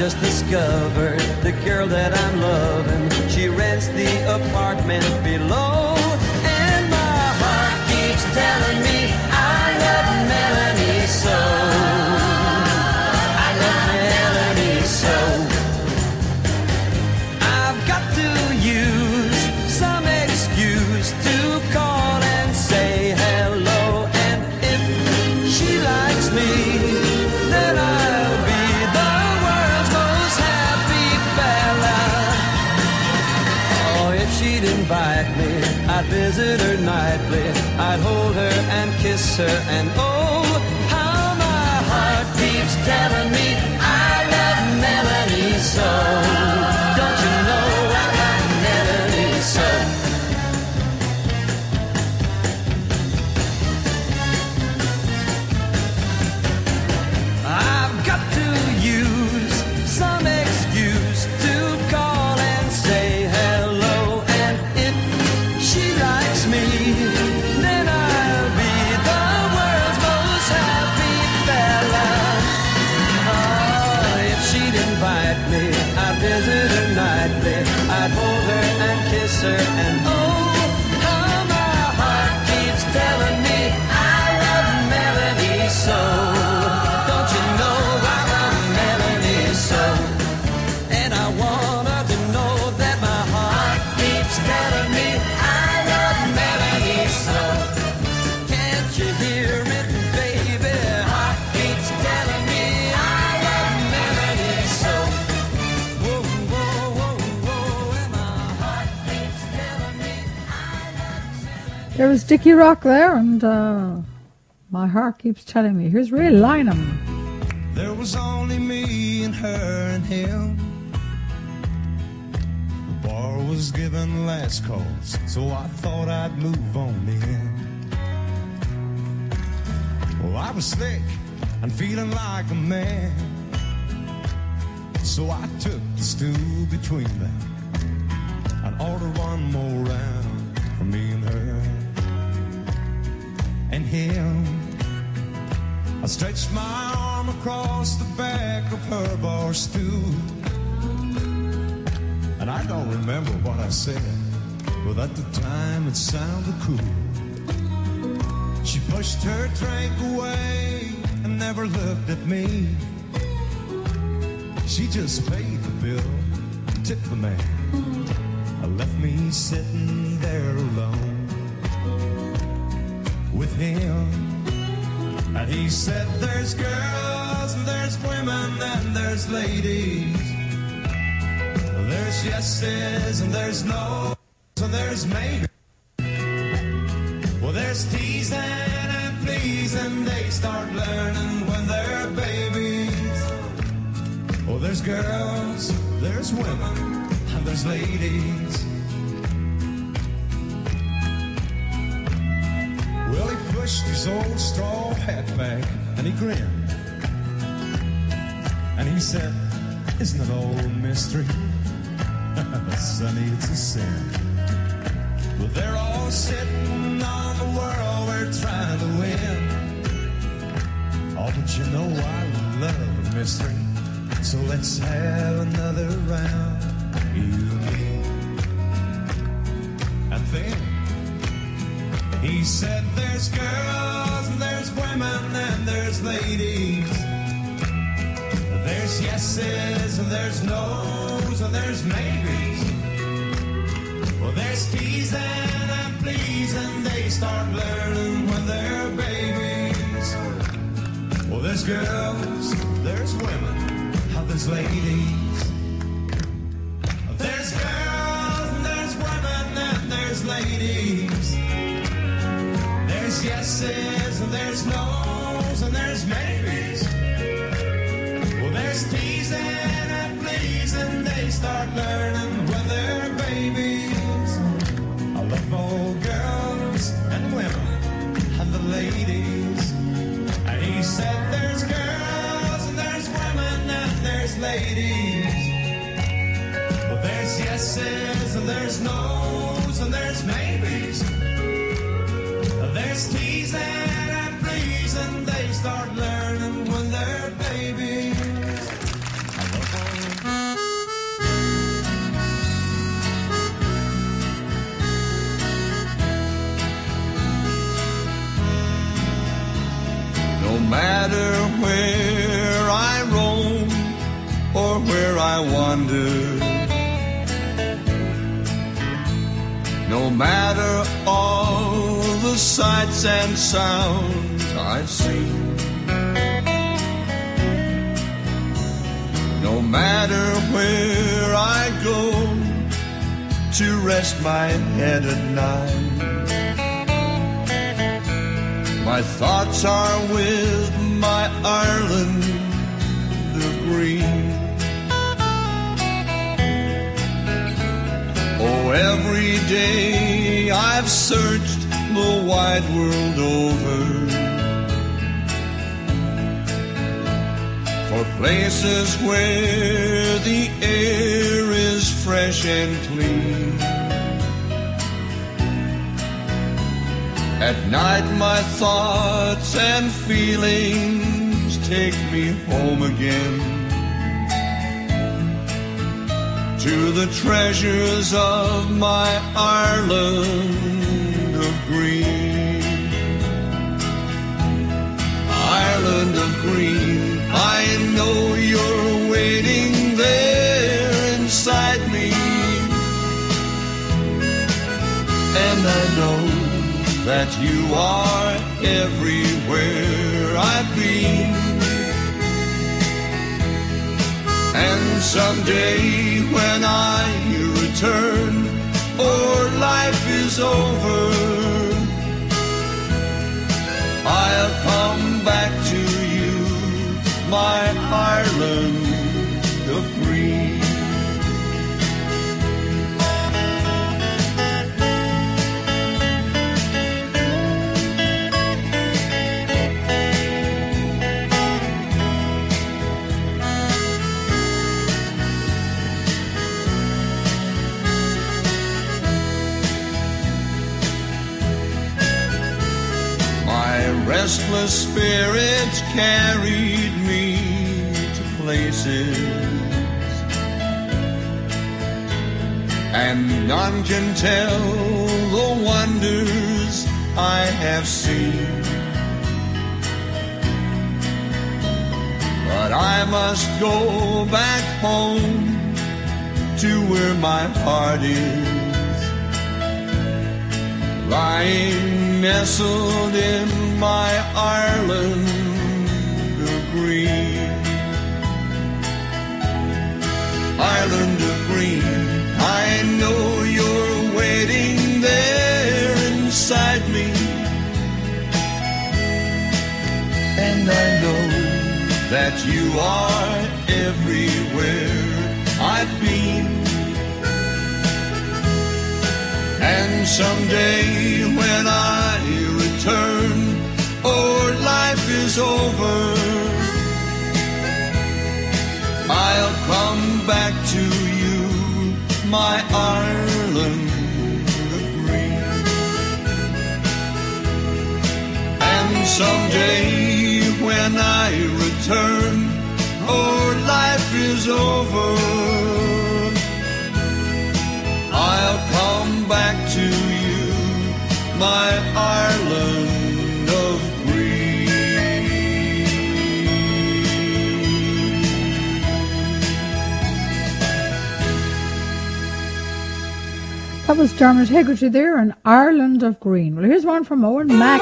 just discovered the girl that I'm loving. She rents the apartment below, and my heart keeps telling me I love Melanie so. I love Melanie so. I've got to use some excuse to call and say hello, and if she likes me, then I'll be the world's most happy fella. Oh, if she'd invite me, I'd visit her nightly. I'd hold her and kiss her, and oh, how my heart keeps telling me I love Melanie so. Don't you know I love Melanie so? I've got to use some excuse to call and say hello, and if she likes me, then I'll be the world's most happy fella. Oh, if she'd invite me, I'd visit her nightly. I'd hold her and kiss her, and oh, how my heart keeps telling me I love Melanie so. Don't you know I love Melanie so? And I want her to know that my heart keeps telling me I love Melanie so. Can't you hear it, baby? Heart keeps telling me I love Melanie so. Whoa, whoa, whoa, whoa, and my heart keeps telling me I love Melanie. There was Dickie Rock there, and uh, my heart keeps telling me. Here's Ray Lynham. There was only me and her and him. The bar was giving last calls, so I thought I'd move on in. Well, I was slick and feeling like a man, so I took the stool between them and ordered one more round for me and her and him. I stretched my arm across the back of her bar stool, and I don't remember what I said, but at the time it sounded cool. She pushed her drink away and never looked at me. She just paid the bill, tipped the man, and left me sitting there alone with him. And he said, there's girls and there's women and there's ladies. There's yeses and there's no's and there's maybe. Well, there's teasing and pleasing, they start learning when they're babies. Well, there's girls, there's women, and there's ladies. Well, he pushed his old straw hat back and he grinned. And he said, isn't it all a mystery? Sonny, it's a sin. But they're all sitting on the world we're trying to win. Oh, but you know I love a mystery. So let's have another round, you and me. And then he said, there's girls and there's women and there's ladies. There's yeses and there's no's and there's maybes. Well, there's teasing and pleasing, they start learning when they're babies. Well, there's girls, there's women, and there's ladies. There's girls and there's women and there's ladies. There's yeses and there's no's and there's maybes. Well, there's teasing and pleasing, they start learning when they're babies. I love all girls and women and the ladies. And he said there's girls and there's women and there's ladies. Well, there's yeses and there's no's and there's maybes. There's teasing and pleasing, they start learning when they're babies. I love all matter where I roam or where I wander, no matter all the sights and sounds I've seen, no matter where I go to rest my head at night, my thoughts are with my Ireland of green. Oh, every day I've searched the wide world over for places where the air is fresh and clean. At night my thoughts and feelings take me home again to the treasures of my Ireland of green. Ireland of green, I know you're waiting there inside me, and I know that you are everywhere I've been. And someday when I return or life is over, I'll come back to you, my Ireland of green. Restless spirits carried me to places, and none can tell the wonders I have seen. But I must go back home to where my heart is, lying nestled in my Ireland of green. Ireland of green, I know you're waiting there inside me, and I know that you are everywhere I've been. And someday when I return or life is over, I'll come back to you, my Ireland of green. And someday when I return or life is over, I'll come back to you, my Ireland of green. That was Dermot Hegarty there, and Ireland of Green. Well, here's one from Owen Mack.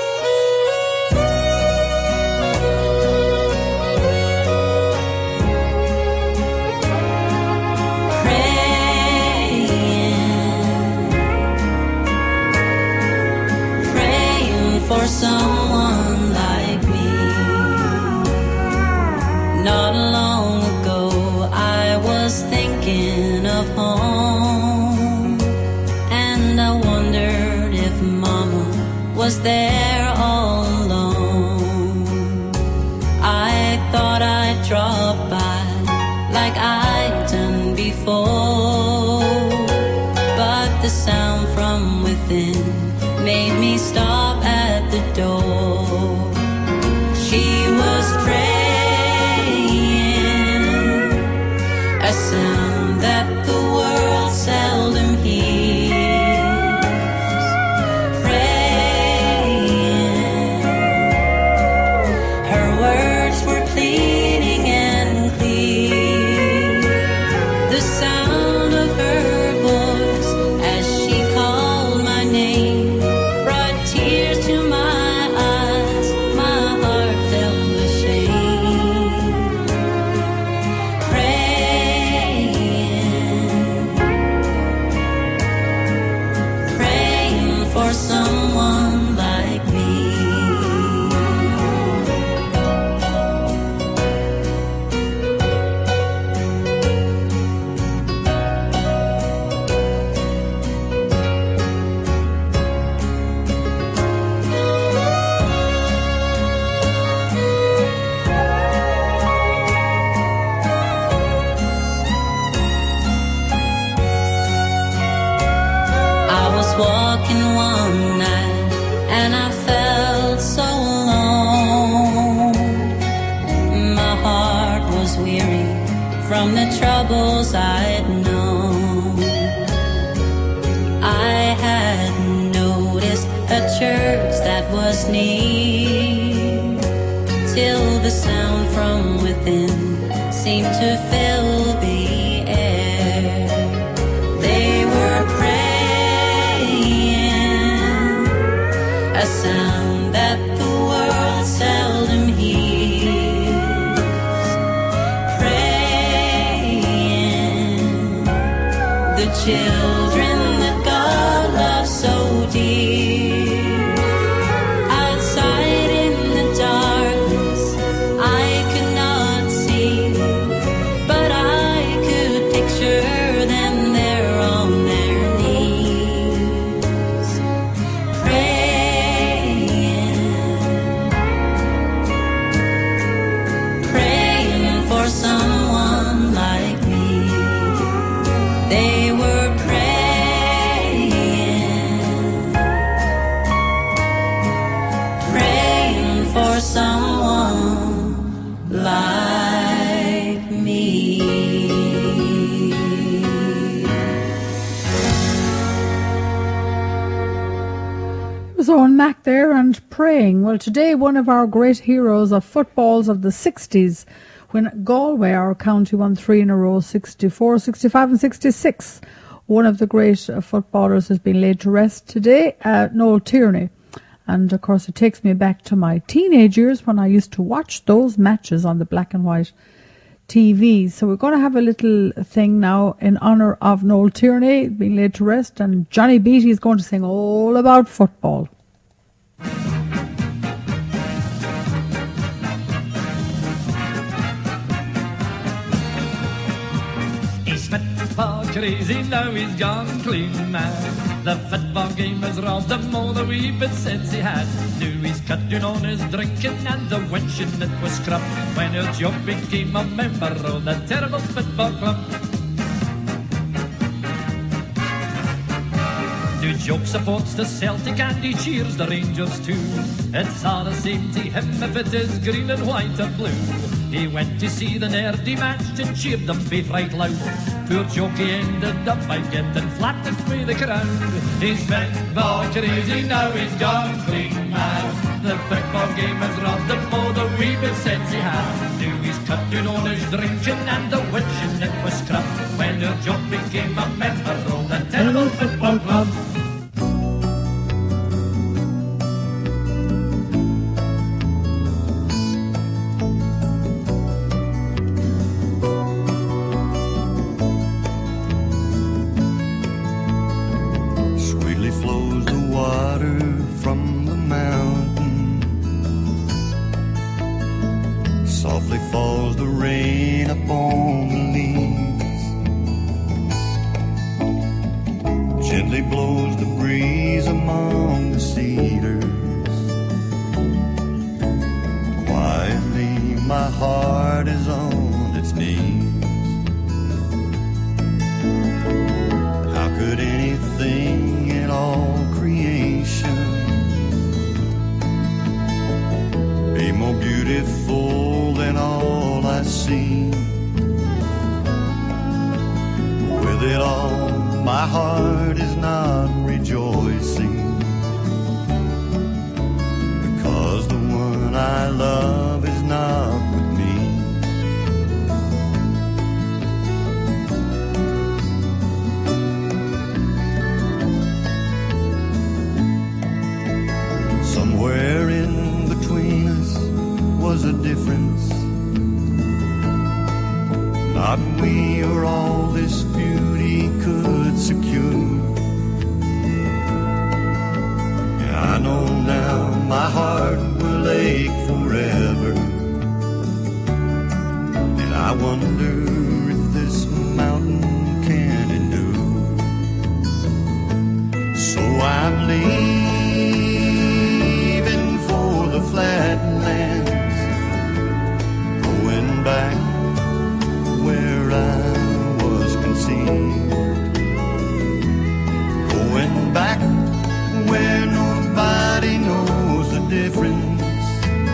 For someone like me. Not long ago I was thinking of home, and I wondered if Mama was there all alone. I thought I'd drop by like I'd done before, but the sound from within made me stop at the door. She was praying, a sound that the world seldom hears. Praying, troubles I'd known. I had noticed a church that was near, till the sound from within seemed to fill the air. They were praying, a sound that the world seldom hears. Praying, the children that God loves so dear. Outside in the darkness I could not see, but I could picture them there on their knees, praying, praying for someone like me. They were praying, praying for someone like me. It was Owen Mac there and praying. Well, today one of our great heroes of footballs of the sixties, when Galway, our county, won three in a row, sixty-four, sixty-five and sixty-six. One of the great uh, footballers has been laid to rest today, uh, Noel Tierney. And of course it takes me back to my teenage years when I used to watch those matches on the black and white T V. So we're going to have a little thing now in honour of Noel Tierney being laid to rest, and Johnny Beattie is going to sing all about football. He's football crazy, now he's gone clean mad. The football game has robbed him all the wee bit sense he had. Now he's cut down on his drinking and the wenching that was scrubbed when her job became a member of the terrible football club. Now Jock supports the Celtic and he cheers the Rangers too. It's all the same to him if it is green and white or blue. He went to see the nerdy match and cheered them both right loud. Poor Jockey ended up by getting flattened by the crowd. He's football crazy, now he's gone clean mad. The football game has robbed him all the wee bit sense he had. Now he's cut down on his drinking and the witching that was scrubbed when her Jock became a member of the terrible football club.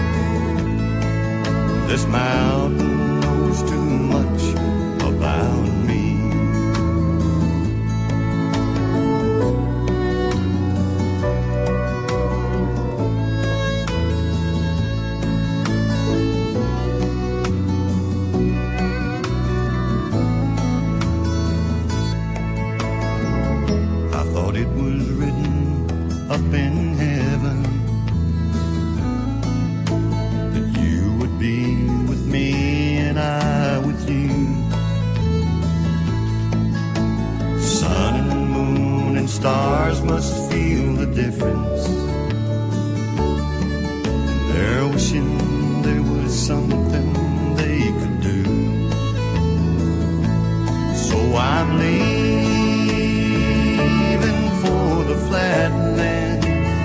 This mountain knows too much about something they could do. So I'm leaving for the flatland,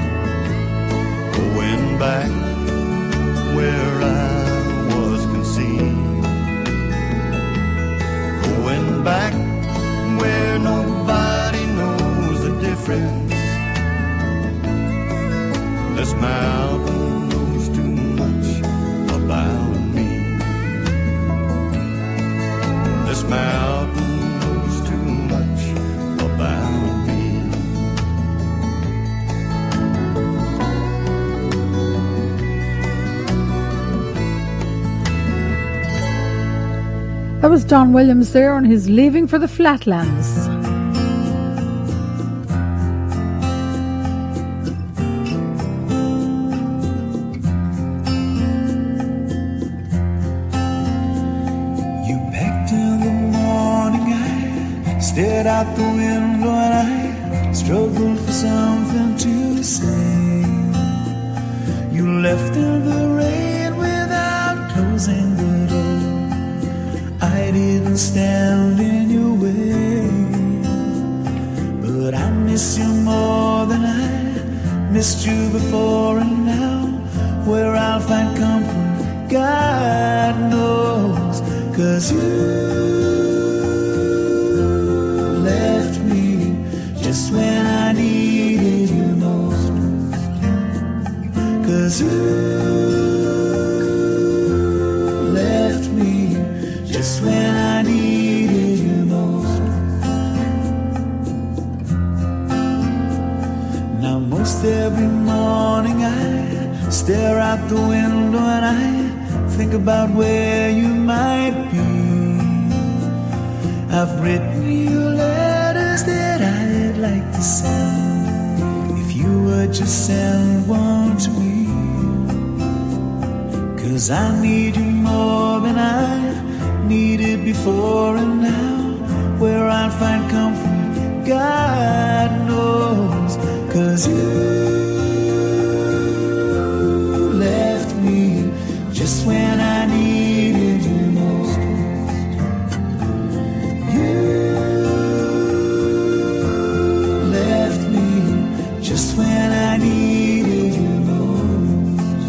going back where I was conceived, going back where nobody knows the difference. This mountain knows too much about me. This mountain knows too much about me. That was Don Williams there on his Leaving for the Flatlands. You packed in the morning, I stared out the window and I struggled for something to say. You left in the rain without closing the door. I didn't stand in your way, but I miss you more than I missed you before. And now where I'll find comfort, God knows, 'cause you left me just when I needed you most. 'Cause you left me just when I needed you most. Now most every morning I stare out the window and I think about where you might be. I've written you letters that I'd like to send, if you would just send one to me. 'Cause I need you more than I needed before. And now where I'll find comfort, God knows. 'Cause you left me just when I needed you most. You left me just when I needed you most.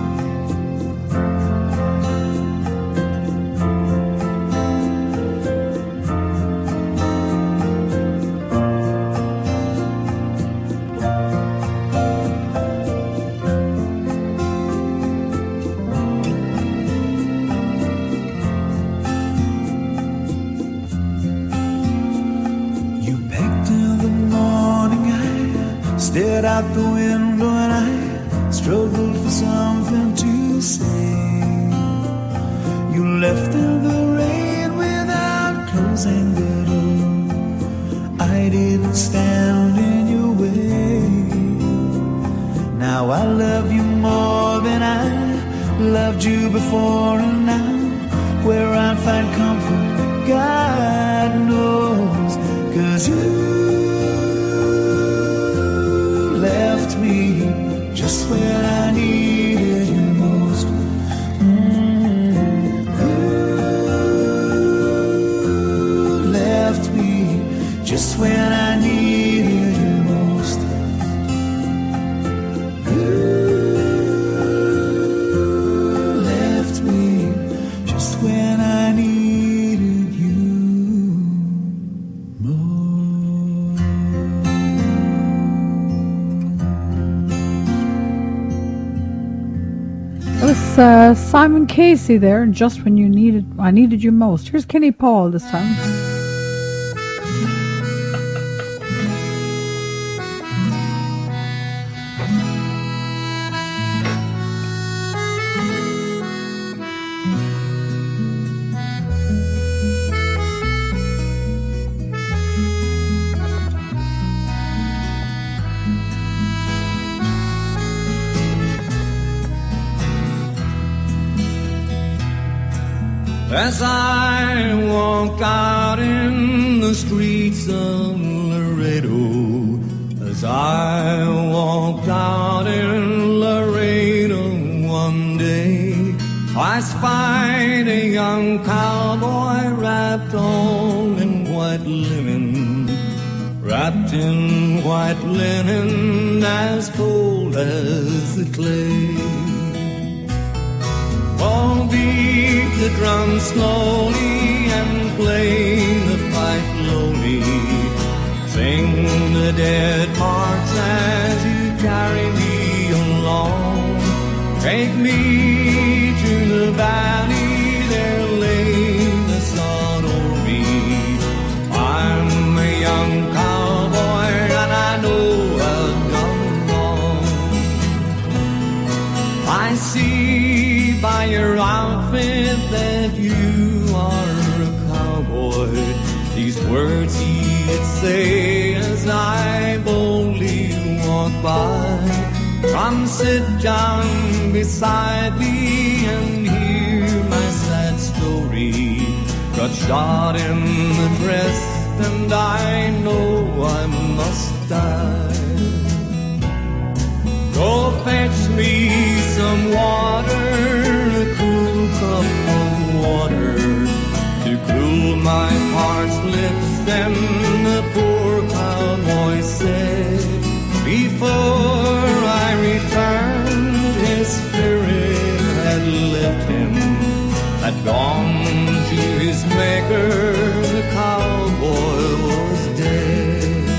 Stared out the window and I struggled for something to say. You left in the rain without closing the door. I didn't stand in your way. Now I love you more than I loved you before. And now where I find comfort, God knows. 'Cause you left me just when I needed you most. Mm-hmm. You left me just when I needed you most. You left me just when I needed you most. It's uh, Simon Casey there, and just when you needed, I needed you most. Here's Kenny Paul this time. As I walk out in the streets of Laredo, as I walked out in Laredo one day, I spied a young cowboy wrapped all in white linen, wrapped in white linen as cold as the clay. Oh, beat the drum slowly and play the fife lowly, sing the dead march as you carry me along. Take me to the valley, there lay the sun o'er me. I'm a young cowboy and I know I've done wrong. I see by your outfit that you are a cowboy. These words he'd say as I boldly walk by. Come sit down beside me and hear my sad story. Got shot in the breast and I know I must die. Go fetch me some water, a cool cup of water, to cool my parched lips. Then the poor cowboy said, before I returned, his spirit had left him, had gone to his maker, the cowboy was dead.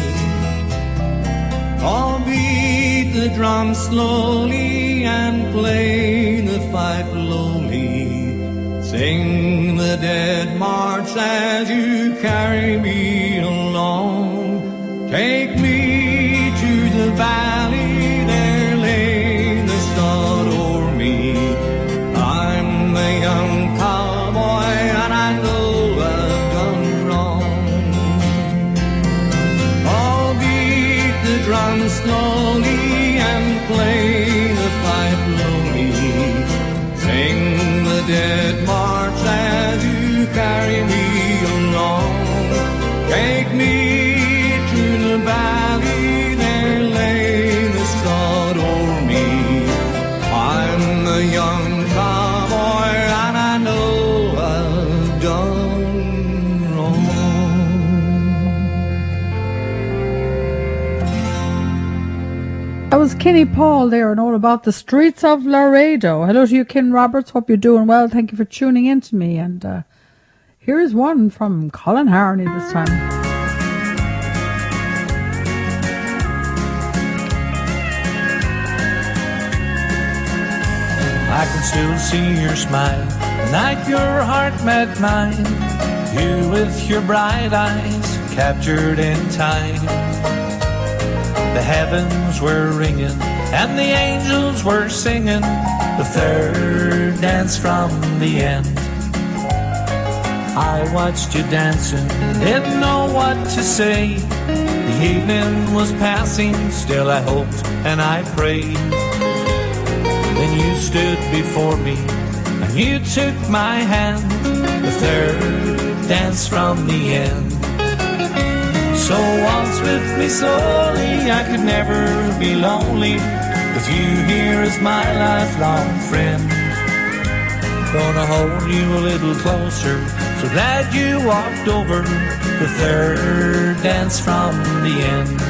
Oh, beat the drum slowly and play the fife lowly, sing the dead march as you carry me along. Take me to the valley, there lay the sun o'er me. I'm a young cowboy and I know I've done wrong. Oh, beat the drum slowly and play the fife lowly, sing the dead march as you carry me along. Take me to the valley, there lay the sun o'er me. I'm a young cowboy and I know I've done wrong. That was Kenny Paul there and all about the streets of Laredo. Hello to you, Ken Roberts. Hope you're doing well. Thank you for tuning in to me. And uh, here's one from Colin Harney this time. I can still see your smile the night your heart met mine. You with your bright eyes captured in time. The heavens were ringing and the angels were singing the third dance from the end. I watched you dancing, didn't know what to say. The evening was passing, still I hoped and I prayed. Then you stood before me and you took my hand, the third dance from the end. So waltz with me slowly, I could never be lonely, with you here as my lifelong friend. Gonna hold you a little closer, so glad you walked over, the third dance from the end.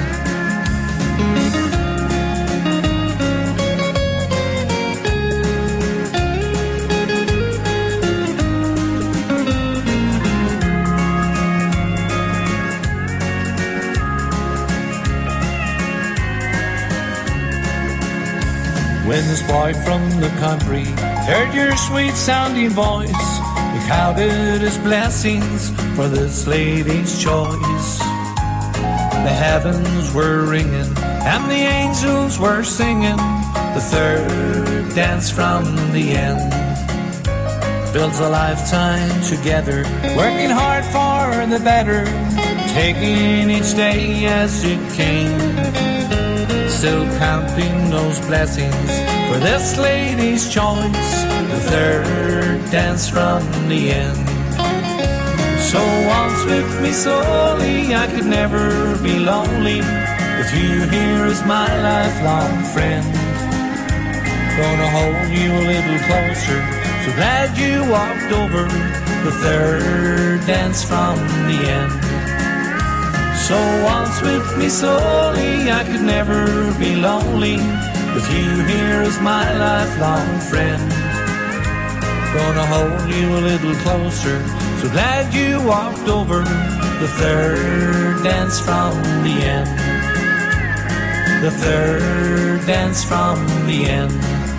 When this boy from the country heard your sweet sounding voice, he counted his blessings for this lady's choice. The heavens were ringing and the angels were singing the third dance from the end. Builds a lifetime together, working hard for the better, taking each day as it came. Still counting those blessings for this lady's choice, the third dance from the end. So waltz with me slowly, I could never be lonely, with you here as my lifelong friend. Gonna hold you a little closer. So glad you walked over the third dance from the end. So waltz with me slowly, I could never be lonely with you here as my lifelong friend. Gonna hold you a little closer. So glad you walked over the third dance from the end. The third dance from the end.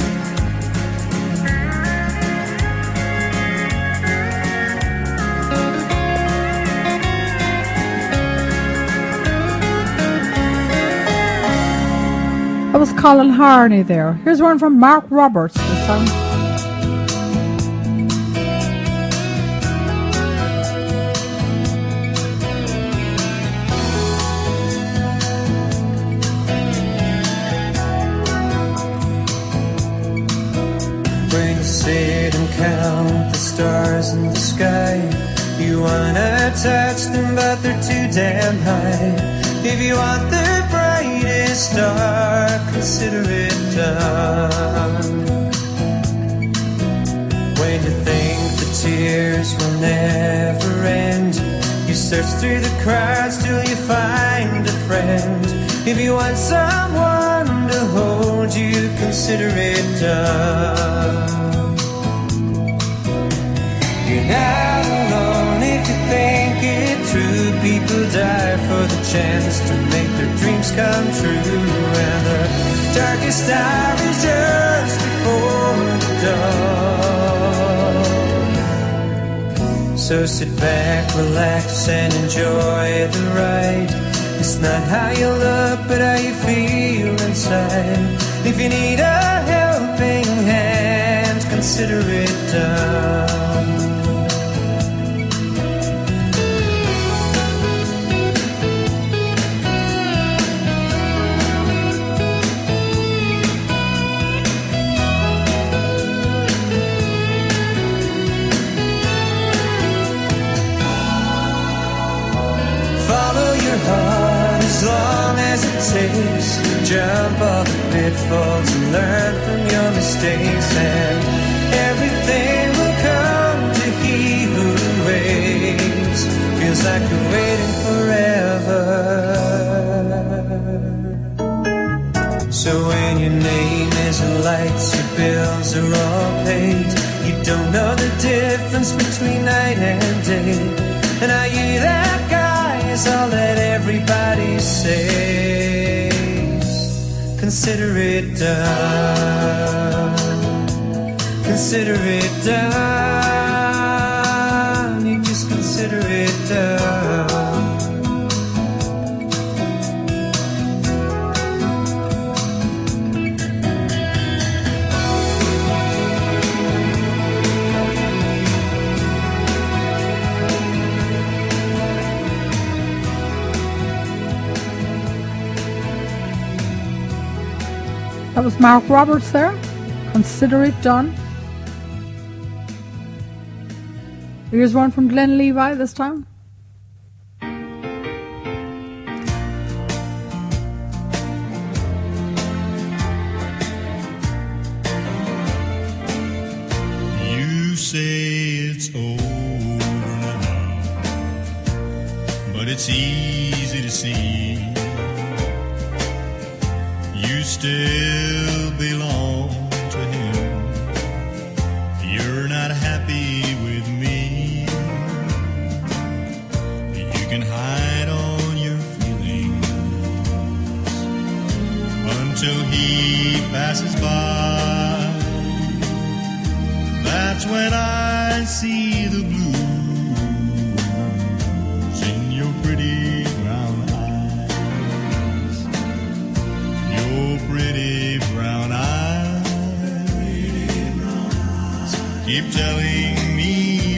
That was Colin Harney there. Here's one from Mark Roberts this time. When you sit and count the stars in the sky, you wanna touch them but they're too damn high. If you want the brightest star, consider it done. When you think the tears will never end, you search through the crowds till you find a friend. If you want someone to hold you, consider it done. You're not alone if you think it true. People die for the chance to make their dreams come true. And the darkest hour is just before the dawn. So sit back, relax and enjoy the ride. It's not how you look but how you feel inside. If you need a helping hand, consider it done. As long as it takes, jump all the pitfalls and learn from your mistakes, and everything will come to he who waits. Feels like you're waiting forever. So when your name isn't lights, your bills are all paid, you don't know the difference between night and day. And are you that guy? All that everybody says, consider it done. Consider it done. You just consider it done. That was Mark Roberts there. Consider it done. Here's one from Glenn Levi this time. You say it's over now, but it's easy to see. You still belong to him. You're not happy with me. You can hide all your feelings until he passes by. That's when I see the blues in your pretty brown eyes. Your pretty brown eyes, pretty brown eyes keep telling me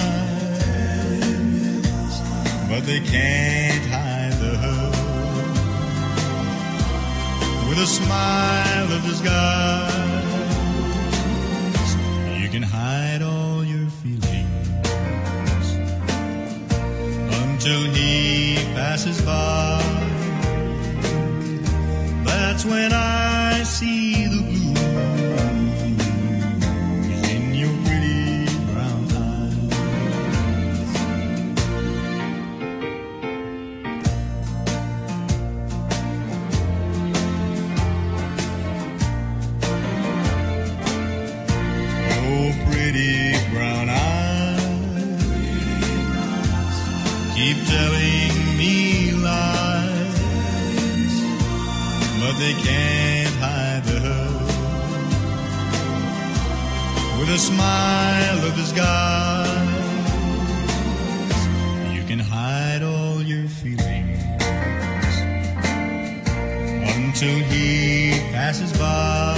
lies, but they can't hide the hurt. With a smile of disguise, you can hide all your feelings until he passes by. That's when I see the blues pretty brown eyes keep telling me lies, but they can't hide the hurt with a smile of disguise. You can hide all your feelings until he passes by.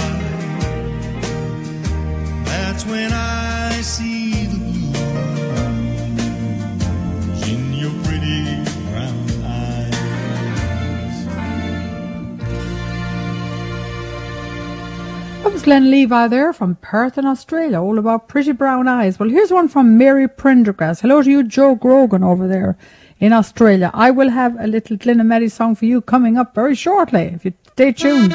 That's when I see the blues in your pretty brown eyes. That was Glenn Levi there from Perth in Australia, all about pretty brown eyes. Well, here's one from Mary Prendergast. Hello to you, Joe Grogan, over there in Australia. I will have a little Glenn and Maddie song for you coming up very shortly, if you stay tuned.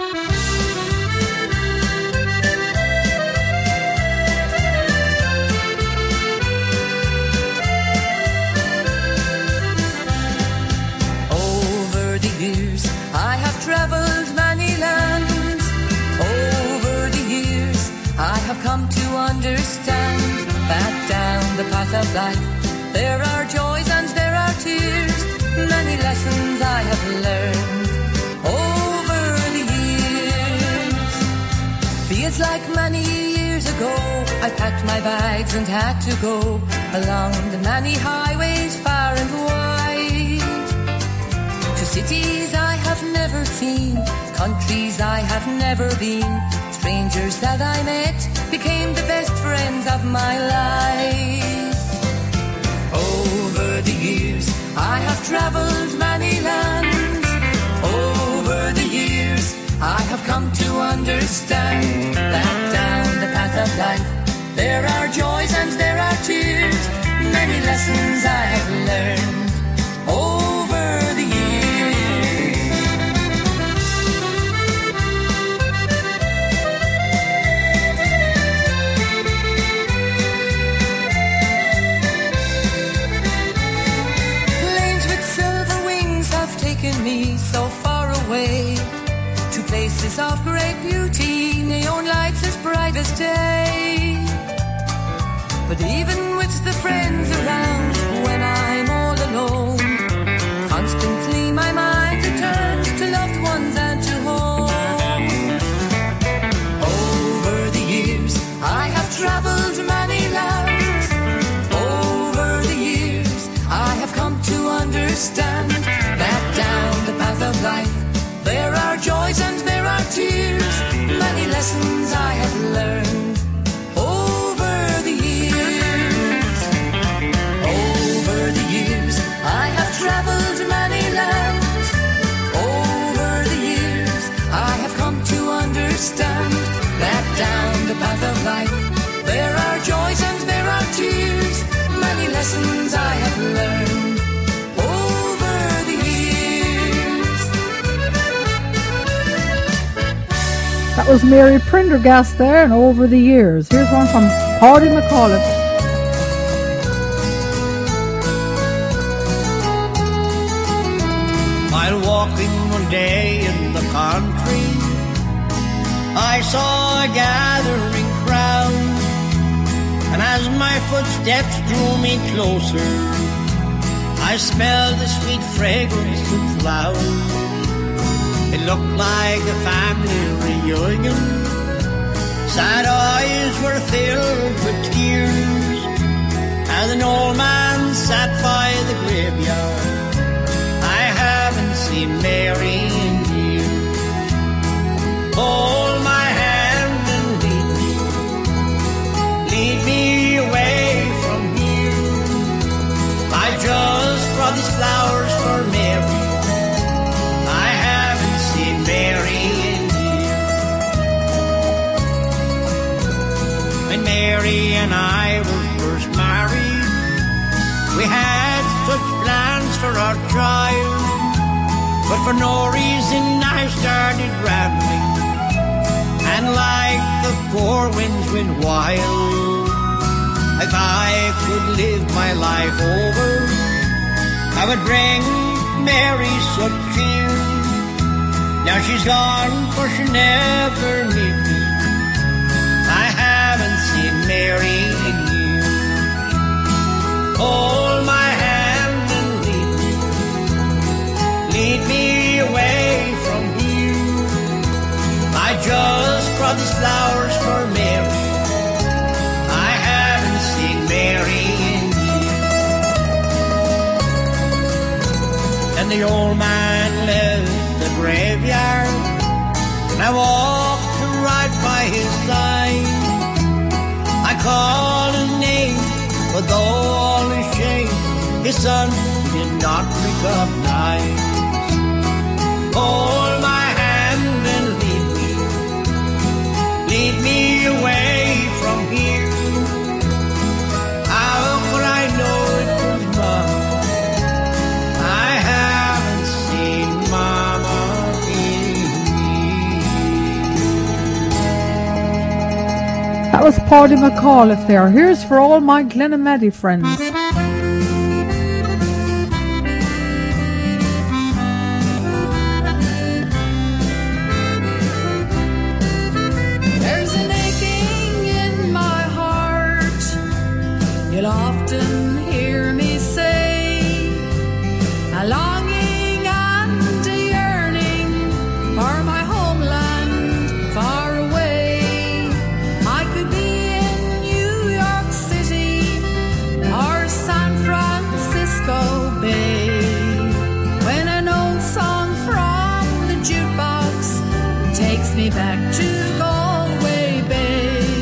Over the years, I have traveled many lands. Over the years, I have come to understand that down the path of life, there are joys and there are tears. Many lessons I have learned over the years. Feels like many years ago, I packed my bags and had to go along the many highways far and wide, to cities I have never seen, countries I have never been. Strangers that I met became the best friends of my life. Over the years, I have traveled many lands. Over the years, I have come to understand that down the path of life, there are joys and there are tears. Many lessons I have learned over the years. Me so far away to places of great beauty, neon lights as bright as day. But even with the friends around, when I'm all alone, constantly my mind returns to loved ones and to home. Over the years, I have traveled many lands. Over the years, I have come to understand that down the path of life, there are joys and there are tears. Many lessons I have learned over the years. Over the years, I have traveled many lands. Over the years, I have come to understand that down the path of life, there are joys and there are tears. Many lessons I have learned. That was Mary Prendergast there, and over the years. Here's one from Hardy McCullough. While walking one day in the country, I saw a gathering crowd, and as my footsteps drew me closer, I smelled the sweet fragrance of flowers. It looked like a family reunion. Sad eyes were filled with tears as an old man sat by the graveyard. I haven't seen Mary in years. Hold my hand and lead me, lead me away from here. I just brought these flowers for Mary. Mary in here. When Mary and I were first married, we had such plans for our child, but for no reason I started rambling, and like the four winds went wild. If I could live my life over, I would bring Mary such cheer. Now she's gone, for she'll never meet me. I haven't seen Mary the old man left the graveyard, and I walked right by his side. I called his name, but though all his shame, his son did not recognize. Hold my hand and lead me, lead me away from here. How could I know it was Mama? I haven't seen Mama in years. That was Paddy McAuliffe there. Here's for all my Glenamaddy friends. You'll often hear me say a longing and a yearning for my homeland far away. I could be in New York City or San Francisco Bay when an old song from the jukebox takes me back to Galway Bay.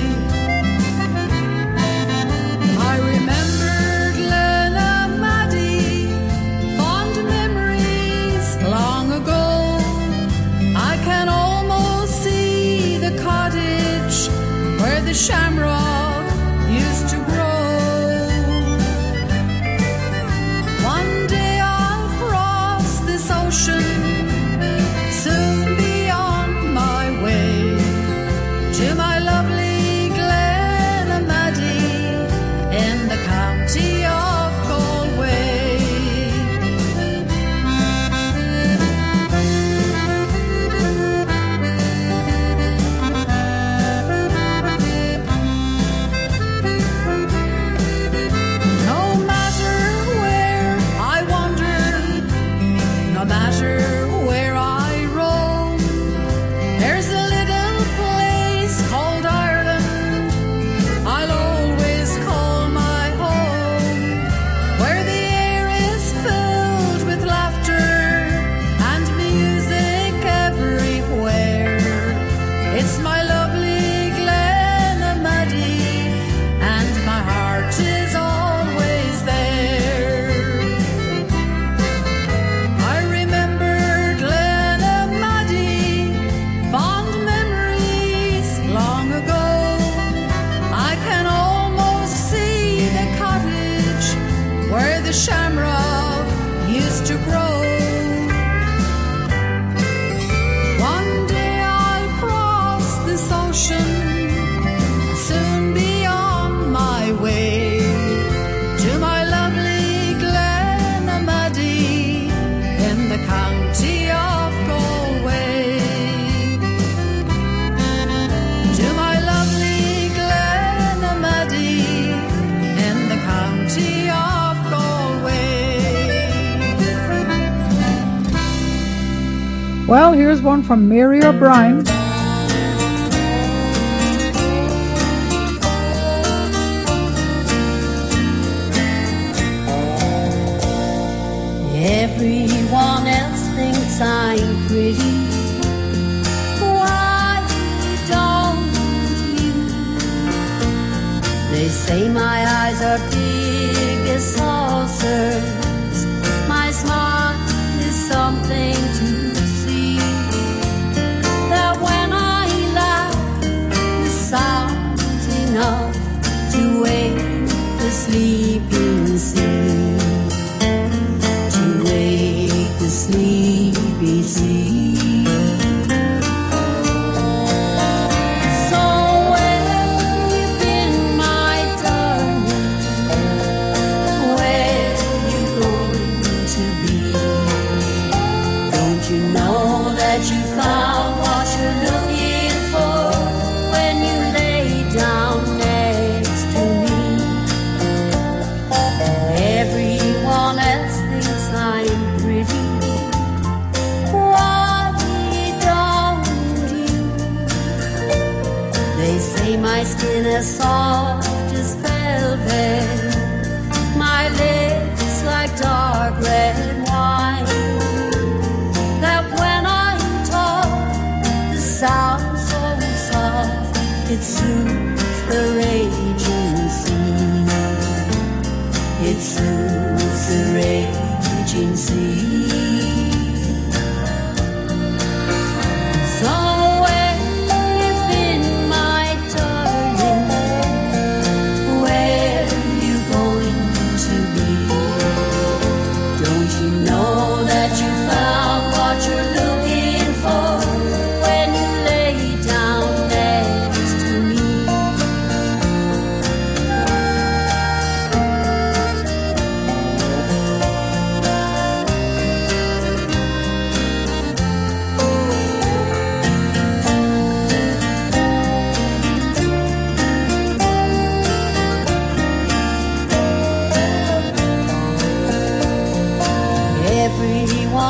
The shamrock used to grow. One day I'll cross this ocean, soon be on my way to my lovely Glenamaddy in the county of Galway. No matter where I roam, there's a little place called Ireland I'll always call my home, where the air is filled with laughter and music everywhere. It's my lovely Glenamaddy, and my heart is always there. Where the shamrock used to grow. One day I'll cross this ocean, soon be on my way to my lovely Glenamaddy in the county of Galway. To my lovely Glenamaddy in the county of Well, here's one from Mary O'Brien. Everyone else thinks I'm pretty. Why don't you? They say my eyes are big as saucers. My smile is something to see. That when I laugh, the sound's enough to wake the sleeping sea. To wake the sleepy sea. So where you been, my darling? Where you going to be? Don't you know that you found what you're looking for when you lay down next to me? Everyone else thinks I'm pretty. Why don't you? They say my skin is soft as velvet, my lips like dark red wine.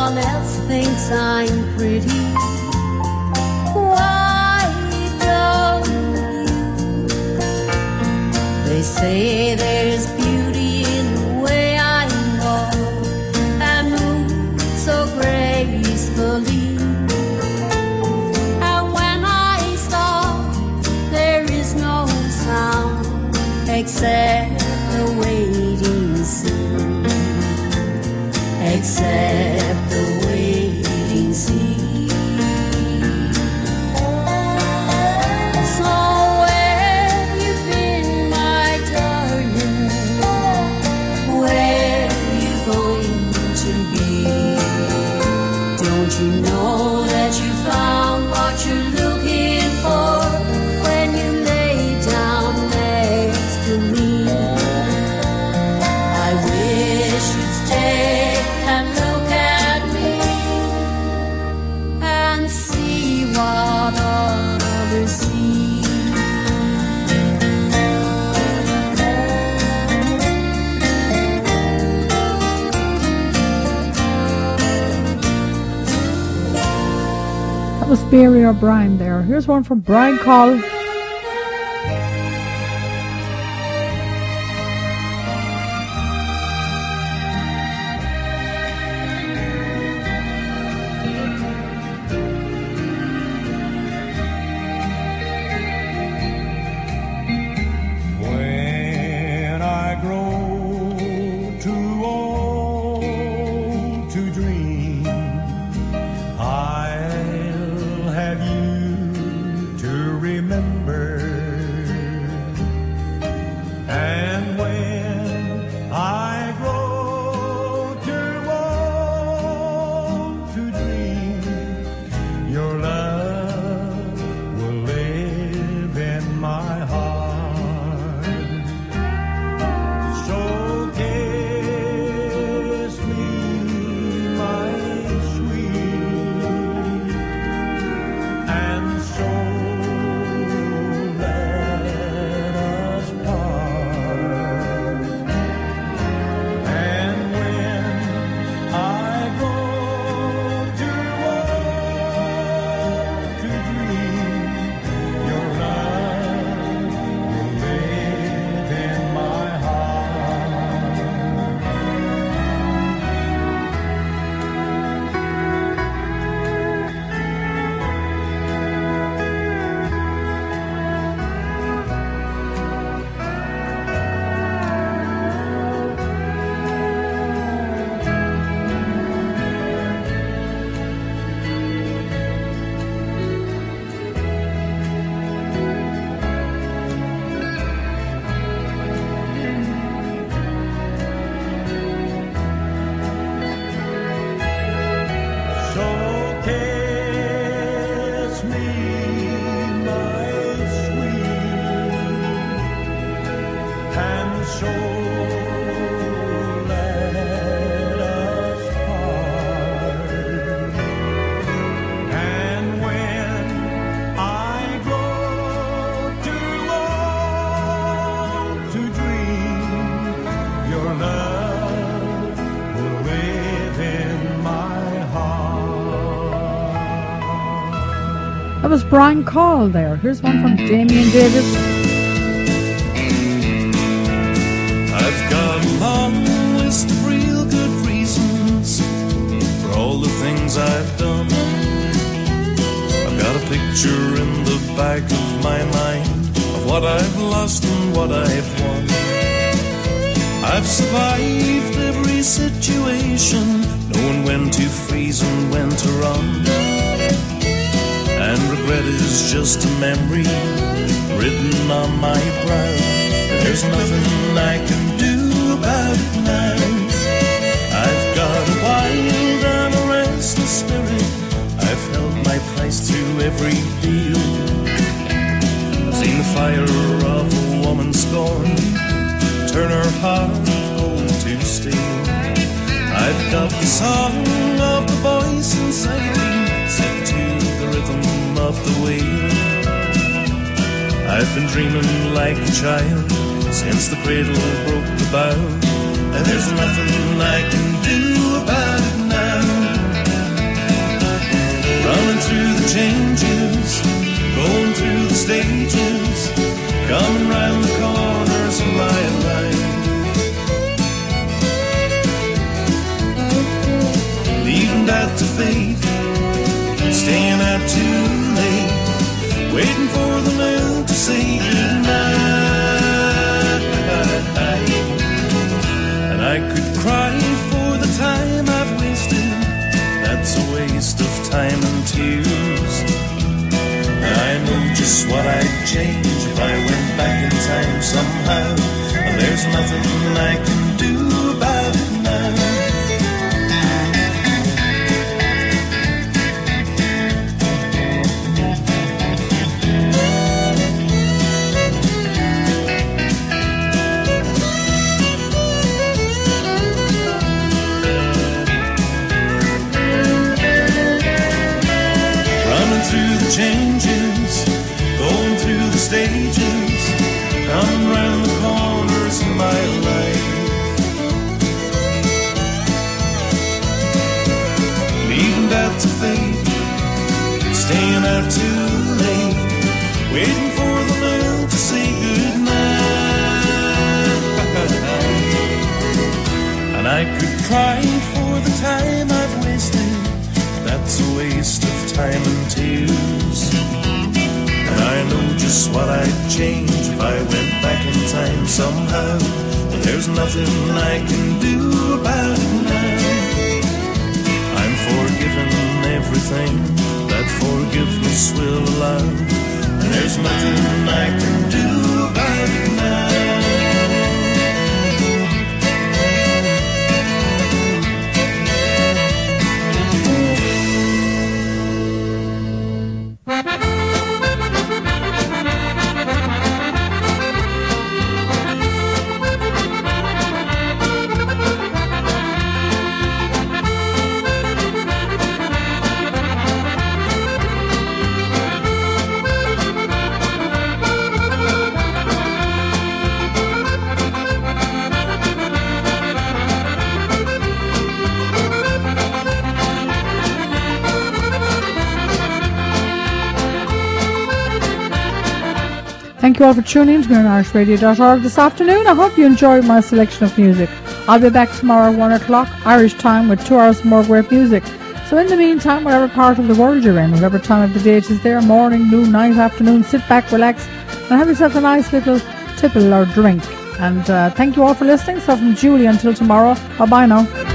everyone else thinks I'm pretty. Why don't you? They say there's beauty in the way I walk and move so gracefully. And when I stop, there is no sound except the waiting sea. Except the waiting sea. So where you been, my darling? Where you going to be? Don't you know that you found what you're looking for when you lay down next to me? I wish you'd stay and look at me and see what others see. That was Barry O'Brien there. Here's one from Brian Call. When I grow too old to dream, I'll have you to remember. And when I grow too old to dream, your love will live in my heart. So kiss me, my sweet, and so let us part. And when I grow too old to dream, your love will live in my heart. So kiss me, my sweet, and so let us part. And when I grow too old to dream, your love will live in my heart. That was Brian Call there. Here's one from Damien Davis. I've got a long list of real good reasons for all the things I've done. I've got a picture in the back of my mind of what I've lost and what I've won. I've survived every situation, knowing when to freeze and when to run. And regret is just a memory written on my brow. There's nothing I can do about it now. I've got a wild and a restless spirit. I've held my price to every deal. I've seen the fire of a woman's scorn turn her heart of gold to steel. I've got the song of the voice inside of me, set to the rhythm of the wheel. I've been dreaming like a child since the cradle broke the bough, and there's nothing I can do about it now. through the changes, going through the stages, coming round the corners of my life. Leaving that to fate, staying out too late, waiting for the moon to say goodnight. And I could cry for the time I've wasted, that's a waste of time and tears. And I know just what I'd change if I went back in time somehow, and there's nothing I can do about it now. Changes, going through the stages, coming round the corners of my life. Leaving that to fate, staying out too late, waiting for the moon to say goodnight. And I could cry for the time I've wasted, that's a waste of time and tears. And I know just what I'd change if I went back in time somehow, but there's nothing I can do about it now. I'm forgiven everything that forgiveness will allow, and there's nothing I can do about it now. Thank you all for tuning in to irish radio dot org this afternoon. I hope you enjoyed my selection of music. I'll be back tomorrow at one o'clock Irish time with two hours more great music. So in the meantime, whatever part of the world you're in, whatever time of the day it is there, morning, noon, night, afternoon, sit back, relax, and have yourself a nice little tipple or drink. And uh, thank you all for listening. So from Julie until tomorrow, bye-bye now.